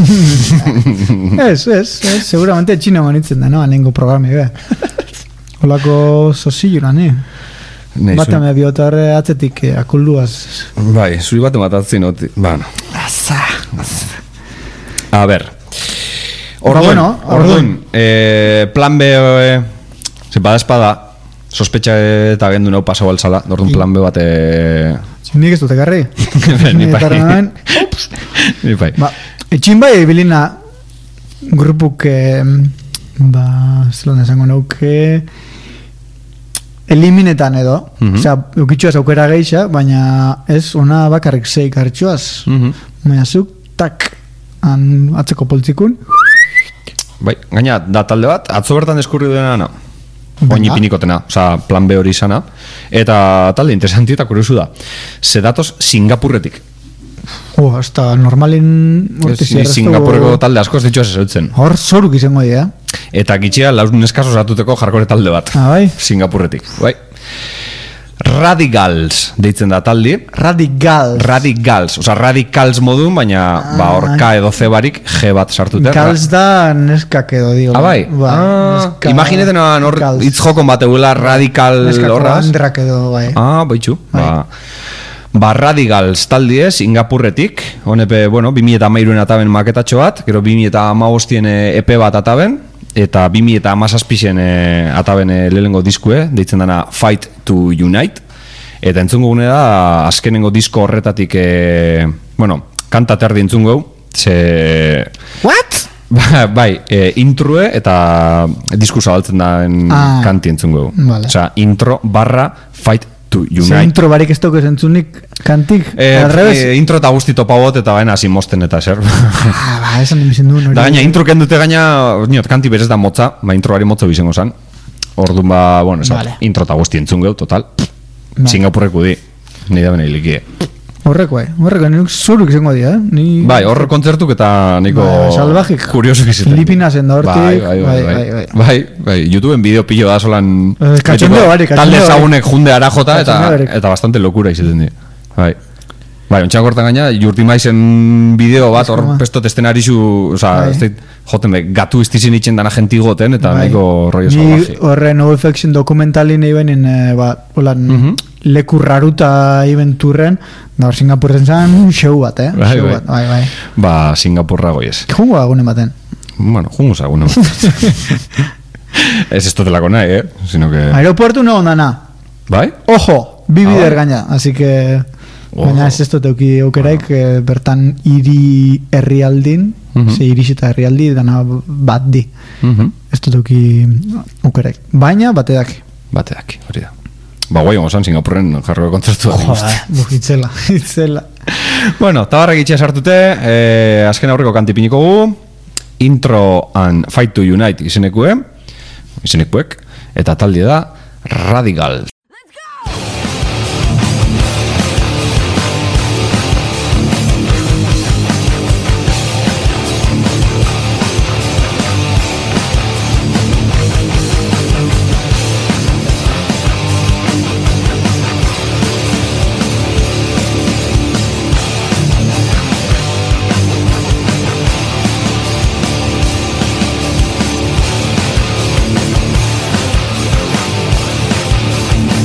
Ez, ez, ez. Seguramente txina manitzen da, no? Anengo programi, be. Olako sozillura, ne? Bata me biotarre atzetik eh, akulduaz. Bai, zuri bat ematatzen, oti. Ba, no. Aza. A ber. Ba, Orduan, bueno, orduan, eh, plan B, eh, ze bada espada, sospetxa eta gendu nau pasau altzala, orduan plan B bat... Eh... Nik ez dute garri. Ni bai. Ups. Ni bai. Ba, etxin bai ebilina grupuk, eh, ba, zelan esango nauke, eliminetan edo, Mhm. osea, eukitxuaz aukera geixa, baina ez ona bakarrik zeik hartxuaz, Mhm. baina zuk, tak, han atzeko poltzikun, Bai, gaina, da talde bat, atzo bertan deskurri dena na. Venga. Oin ipinikotena, oza, plan B hori izana. Eta talde interesanti eta kuriosu da. Zedatoz Singapurretik. oh, hasta normalin urte Ez, ni Singapurreko talde askoz ditxoaz ezautzen. hor zoruk izango dira, Eta gitxia laus neskaz osatuteko jarkore talde bat. ah, bai, Singapurretik, bai. Radicals deitzen da taldi. radical, Radicals, oza, radicals modun, baina ba, hor K edo C barik G bat sartute. Gals da neskak edo dio. Ah, bai. Ah, imagineten hor hitz jokon bat egula radical neskako horraz. andrak edo, bai. Ah, baitxu. Ba, ba Radicals taldie Singapurretik. Honepe, bueno, bi mila hamairuan ataben maketatxo bat, gero bi mila hamabostien E P bat ataben, eta bi mila hamazazpien e, ataben e, lehenengo diskue, deitzen dana Fight to Unite. Eta entzungo gune da, azkenengo disko horretatik, e, bueno, kanta terdi entzungo, ze... What? Ba, bai, e, introe eta disku zabaltzen da Ah, kanti entzungo. vale. Osea, intro barra Fight to Ze Unite. intro barik ez toke zentzunik kantik, Eh, al revés. eh, intro eta guzti topa bot eta baina hasi mosten eta zer. Ah, ba, esan emizien duen hori. Da gaina intro kendute gaina, niot, kanti berez da motza, ba introari motza bizengo zan. Orduan ba, bueno, esan, Vale. intro eta guzti entzun geu, total. Vale. Singapurreko di, nahi da bena ilikie. Horreko, bai. Horreko, nire zuruk izango dira, eh? Ni... Bai, horre kontzertuk eta niko Bai, salvajik. kuriosuk izaten. Filipinasen da hortik. Bai, bai, bai, Bai, bai, bai, bai. bai, bai, YouTubeen bideo pillo da solan Eh, kachondeo, bai, talde kachondeo, bai. ezagunek junde ara jota eta, Kachondeo, bai. eta bastante lokura izaten di. Bai. Bai, ontsak hortan gaina, jurti maizen bideo bat, hor Eskoma. pestot estenarizu, oza, Bai. ez dit, joten be, gatu iztizin itxen dana jenti goten, eta Bai. nahiko rollo Ni salvaje. horre No Effectien dokumentali nahi benin, eh, ba, holan, Mhm. leku raruta ibenturren, da hor Singapurren zan, show bat, eh? Bai, Show bai. bat, bai, bai. Ba, Singapurra goiez. Jungo agune baten. Bueno, jungo zagun. Ez ez totelako nahi, eh? Sino que... Aeropuertu no ondana. Bai? Ojo, bi Ah, bider bai. gaina, así que... Ojo. Baina ez ez dut euki aukeraik, eh, bertan hiri herrialdin, Mhm. ze iris eta herrialdi dana bat di. Mhm. Ez dut euki aukeraik. Baina bateak. Bateak, hori da. Ba, guai gongo zan, Singapurren jarroko kontzertu da. Joder, bu, itzela, itzela. Bueno, tabarrak itxea sartute, eh, azken aurreko kantipiniko gu, Intro and Fight to Unite izenekue, izenekuek, eta talde da Radical. Let's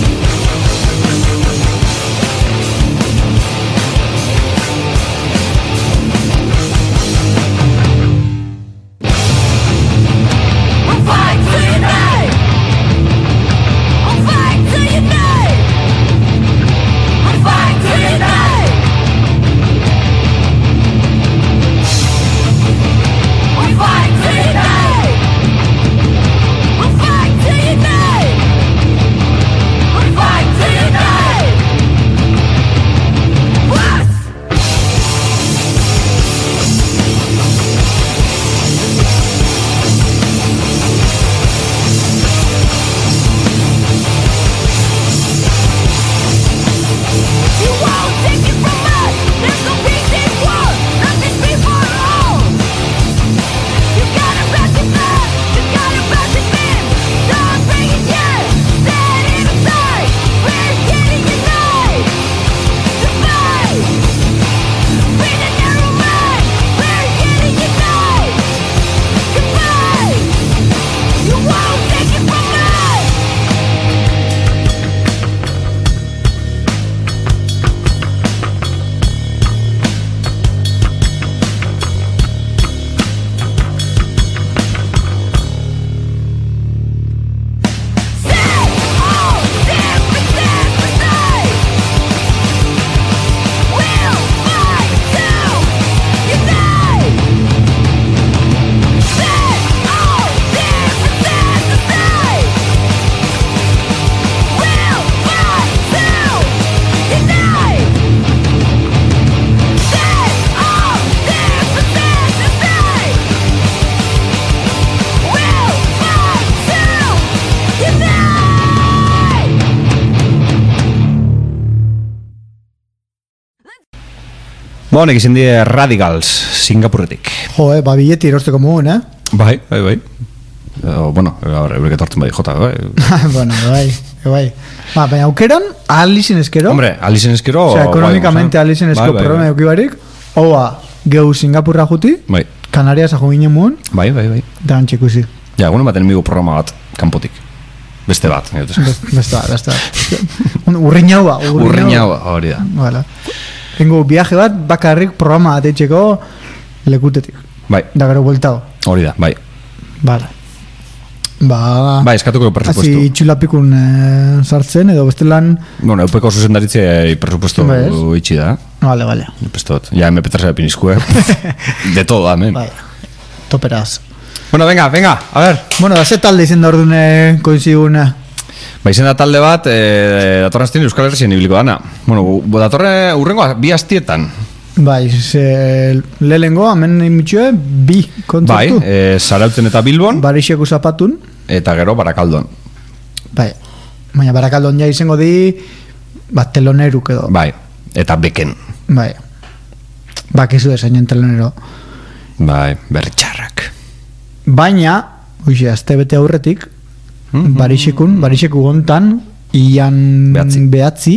Ba, honek izan die Radicals, Singapurretik. Jo, eh, ba, bileti erosteko mugun, eh? Bai, bai, bai. O, bueno, ahora, eurek etortzen bai, jota, bai. Bueno, bai, bai. Ba, baina aukeran, alizen eskero. Hombre, alizen eskero... O sea, ekonomikamente bai, alizen eskero bai, bai, programa bai. eukibarik. Oa, geu Singapurra juti, Bai, Canarias ajo ginen mugun, bai, bai, bai. da antxekusi. Ja, egunen baten migu programa bat, kanpotik. Beste bat, nire Beste bat, beste bat. Un- Urrin hau ba, Urrin hau, hori da. Voilà. Tengo viaje bat, bakarrik programa atetxeko lekutetik. Bai, Da gero bueltao. hori da, bai. Vale. Ba... Bai, eskatuko presupuesto. Hasi txulapikun eh, sartzen, edo bestelan... Bueno, eupeko zuzendaritze presupuesto Bai, ez? itxi da. Vale, vale. Pestot, ja eme pe tres pinizkue. De todo, amen. Bai. Toperaz. Bueno, venga, venga, a ver. Bueno, da ze talde izen da ordune koinziguna. Ba, izen da talde bat, e, datorren aztien Euskal Herrien ibiliko dana. Bueno, gu- datorre urrengo bi astietan. Bai, ze lehengo, hemen imitxue, bi Bai, kontzertu. e, Zarautzen eta Bilbon, Barixeko zapatun. eta gero Barakaldon. Bai. Baina barakaldon ja izango di, bat teloneruk edo. Bai, eta Beken. Bai. Bakizu esainen telonero. Bai, bertxarrak. Baina, hoxe, azte bete aurretik, Mhm. Barixekun, Barixeku gontan, ian Behatzi. behatzi,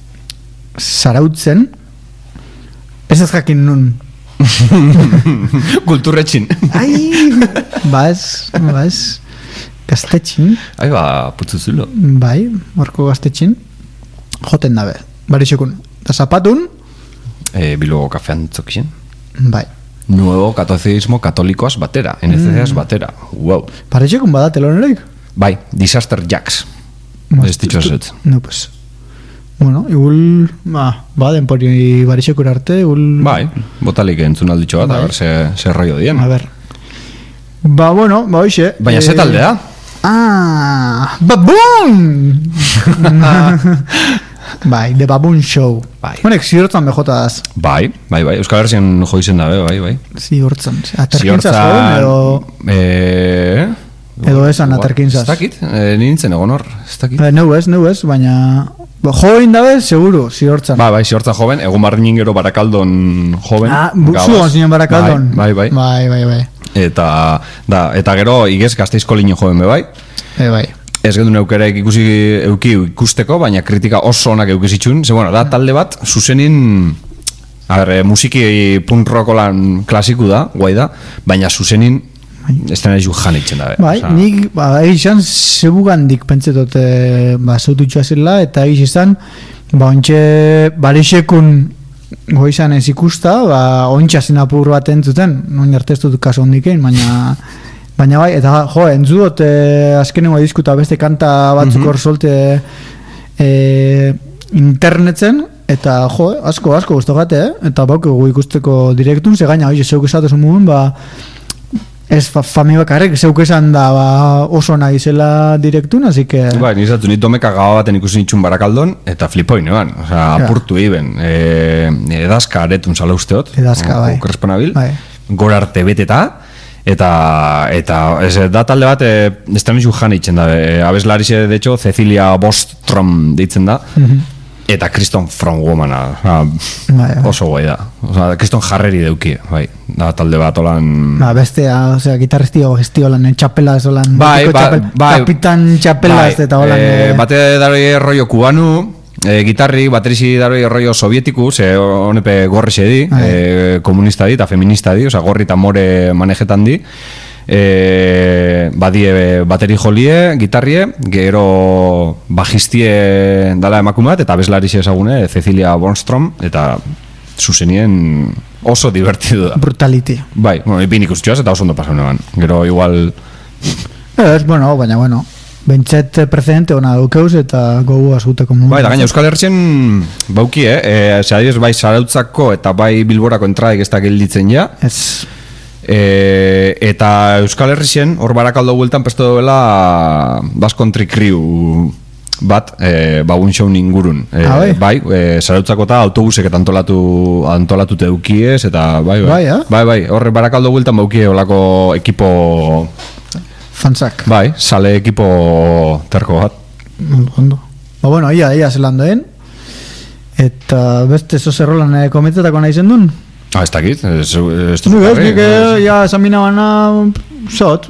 zarautzen, ez ez jakin nun. Kulturretxin. Ai, ba ez, ba ez, gaztetxin, Ai, ba, putzu zulo. bai, horko gaztetxin, joten dabe, Barixekun. Da zapatun, E, Bilbo kafean zokixen. bai. Nuevo catolicismo katolikoaz batera, N C C-az batera. Wow. Barixekun bada teloneroik? Bai, Disaster Jacks. Ez ditxo zut. No, pues. Bueno, igul, ba, ba, denpori Barixekura arte, igul... Bai, botalik entzun alditxo bat, Bai. a ber, ze, ze rollo dien. A ber. Ba, bueno, ba, hoxe. Baina ze talde da? Ah, Baboon! Bai, The Baboon Show. Bai. Honek ziortzan bejotas. Bai, bai, bai, Euskal Herrien jo izen dabe, bai, bai. Ziortzan. Aterkintzaz joan, edo... Eh, Edo esan aterkintzaz. Ez dakit, eh, nintzen egon hor, ez dakit. Eh, neu ez, neu ez, baina... Ba, join dabe, seguro, ziortzan. Ba, bai, ziortza joven, egon barrinin gero Barakaldon joven. Ah, bu- gabaz. zuon zinen Barakaldon. Bai, bai, bai. Bai, bai, bai. Eta, da, eta gero, igez Gasteizko lino joven be bai. E, bai. Ez gendun eukerek ikusi euki ikusteko, baina kritika oso onak eukizitxun. Ze, bueno, da, talde bat, zuzenin... A ber, eh, musiki punk rockolan klasiku da, guai da, baina zuzenin ez da nahi zu janitzen da. Bai, nik, ba, egizan, zebugandik pentsetot, e, ba, zaututxua zela, eta egizan, ba, ontxe, barixekun goizan ez ikusta, ba, ontsa zinapur bat entzuten, noin arte ez dut kaso ondikein, baina, baina bai, eta jo, entzudot, e, azkenengo diskuta beste kanta batzuk hor solte e, internetzen, eta jo, asko, asko guztogate, eh? Eta baukegu ikusteko direktun, ze gaina, oize, zeuk esatu zumuen, ba, ez fa, fami bakarrik, zeuk esan da ba, oso nahi zela direktun, así que... Bai, nizatu, nit domeka gaba baten ikusi nitxun Barakaldon, eta flipoin, eban. Osa, Ja. apurtu iben. E, edazka aretun zala usteot. Edazka, bai. Korresponabil. Bai. Gora arte beteta. Eta, eta ez da talde bat, e, ez da nizu jan eitzen da. E, abeslarize, de hecho, Cecilia Bostrom deitzen da. Eta Kriston From Womana. Ah, Bai, bai. oso guai da. Osa, Kriston jarreri deuki, bai. Da talde bat olan... Ba, bestea, osea, gitarristio gestio lan, txapelaz, olan, Bai, betiko ba- txapel, bai. kapitan txapelaz, Bai, eta holan... eh, eh, bate daroi rollo kubanu, eh, gitarri, baterizi daroi rollo sovietiku, ze honepe gorri di, Bai. eh, komunista di eta feminista di, oza, gorri eta more manejetan di, eh, badie bateri jolie, gitarrie, gero bajistie dala emakume bat, eta abeslari ezagune, Cecilia Bornstrom, eta zuzenien oso divertidu da. Brutality. Bai, bueno, ipin ikustioaz eta oso ondo pasau neban. Gero igual... Ez, bueno, baina, bueno, bentset precedente ona daukeuz eta gogu azuteko mundu. Bai, da gaina Euskal Herrien bauki, eh? E, Zer adibidez, bai Zarautzako eta bai Bilborako entradik ez da gelditzen ja. Ez, E, eta Euskal Herrien, hor Barakaldo bueltan pesto duela Bass Country Crew bat, e, bagun show ingurun. E, Ah, bai? bai, e, Zarautzako eta autobusek eta antolatu, antolatu teukiez, eta bai, bai. Bai, eh? Bai, bai, hor Barakaldo bueltan bauki olako ekipo, fanzak. bai, sale ekipo terko bat. Ondo, ondo. Ba, bueno, ia, ia zelan doen. Eta beste zozerrolan eh, komentetako nahi zen duen? Ah, ez dakit, ez, ez Nu, ez, jarri, nik, eh, ja, esan bina bana, zot.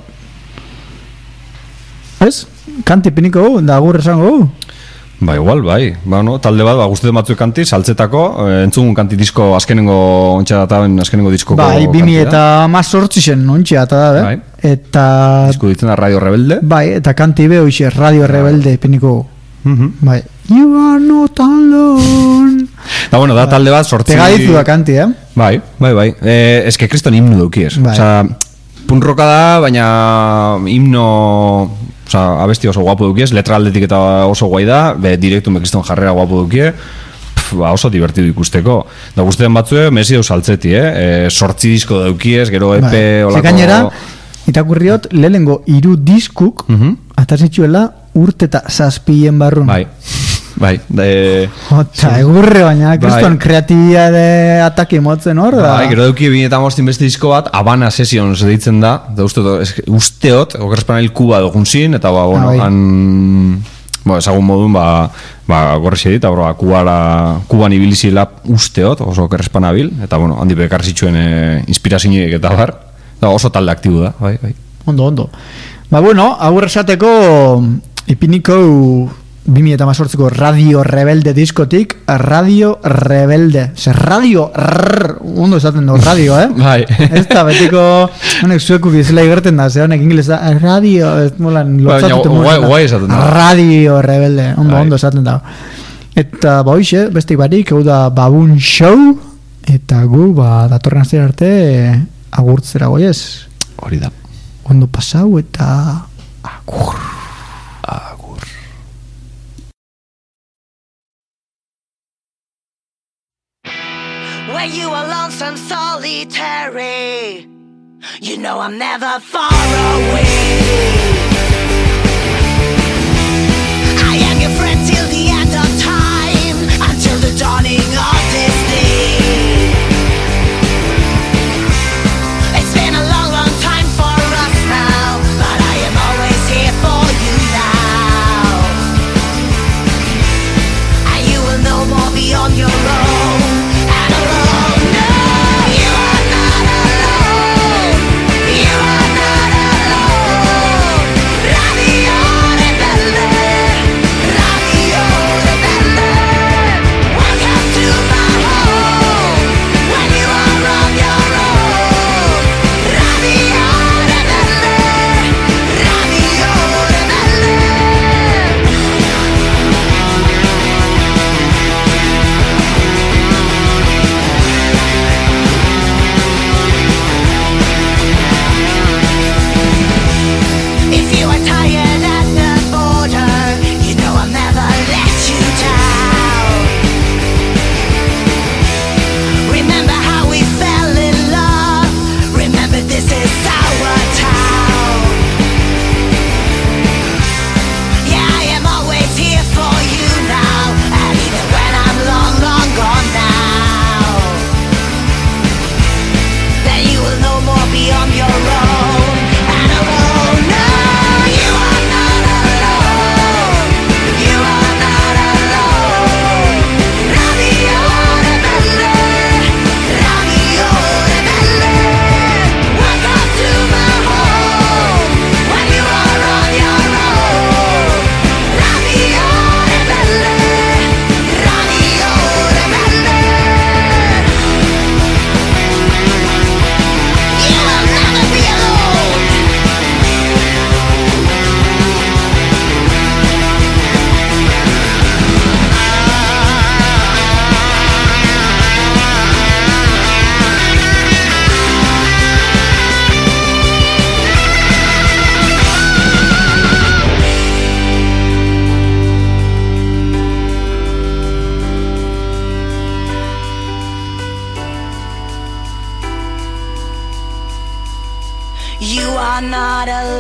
Ez? Kanti piniko gu, da agur esango gu. Ba, igual, bai. Ba, no, talde bat, ba, guztetan batzuk kanti, saltzetako, eh, entzugun kanti disko, azkenengo, ontsa databen, azkenengo diskoko Bai, bimi kanti da. eta mazortzi zen, ontsi eta da, Bai. be? Eta... Disko ditzen da Radio Rebelde. Bai, eta kanti beho ixe, Radio Rebelde piniko gu. Mhm. Bai. You are not alone. Da, bueno, da talde bat, sortzi... Pegadizu da kanti, eh? Bai, bai, bai. Eh, ez que kriston himno duki ez. Bai. Osa, punroka da, baina himno... Osa, abesti oso guapo duki ez, letra aldetik eta oso guai da, be, direktu me kriston jarrera guapo duki, pf, ba, oso divertidu ikusteko. Da guztien batzue, mesi dauz altzeti, eh? E, sortzi disko dauki ez, gero epe, Bai. olako... Ze gainera, itakurriot, lehenengo hiru diskuk, Mhm. atazitxuela urte eta zazpien barrun. Bai, bai, de... Jota, egurre baina, Bai. kriston kreatibidade ataki motzen hor da. Bai, gero duki bi eta mostin beste disko bat, Habana Sessions deitzen da, da usteot, es, usteot, okerspanel Kuba dugun zin, eta ba, bueno, bai. han... Bo, ezagun modun, ba, ba gorrexi dit, ba, Kubara, Kuban ibilizila usteot, oso okerrespanabil, eta bueno, handi bekar zituen e, inspirazioek eta bar, da oso talde aktibo da, bai, bai. Ondo, ondo. Ba, bueno, agur esateko ipiniko bimi eta mazortziko Radio Rebelde diskotik, Radio Rebelde. Zer radio, rrr, ondo esaten du, radio, eh? Bai. Ez da, betiko, honek zuekuk izela igerten da, ze honek inglesa, radio, ez molan, lotzatute Baina, guai- molan. guai esaten da. Radio Rebelde, ondo, Bai. ondo esaten da. Eta, ba, hoxe, beste barik, hau da Baboon Show, eta gu, ba, datorren astera arte, agurtzera goiez. Hori da. Ondo pasau eta agur. Agur. When you are lonesome, solitary, you know I'm never far away. I am your friend till the end of time, until the dawning of this day. It's been a long, long time for us now, but I am always here for you now. And you will know more beyond your own. And alone, no, you are not alone. You are not alone. Radio Rebelde, Radio Rebelde. Welcome to my home. When you are on your own. Radio Rebelde, Radio Rebelde. If you are tired at the border, you know I'll never let you down. Remember how we fell in love. Remember this is our town. Yeah, I am always here for you now, and even when I'm long, long gone now, then you will know more beyond your own. And alone, no, you are not alone. You are not alone. Radio Rebelde, Radio Rebelde. Welcome to my home. When you are on your own. Radio Rebelde, Radio Rebelde. You will never be alone. You are not alone.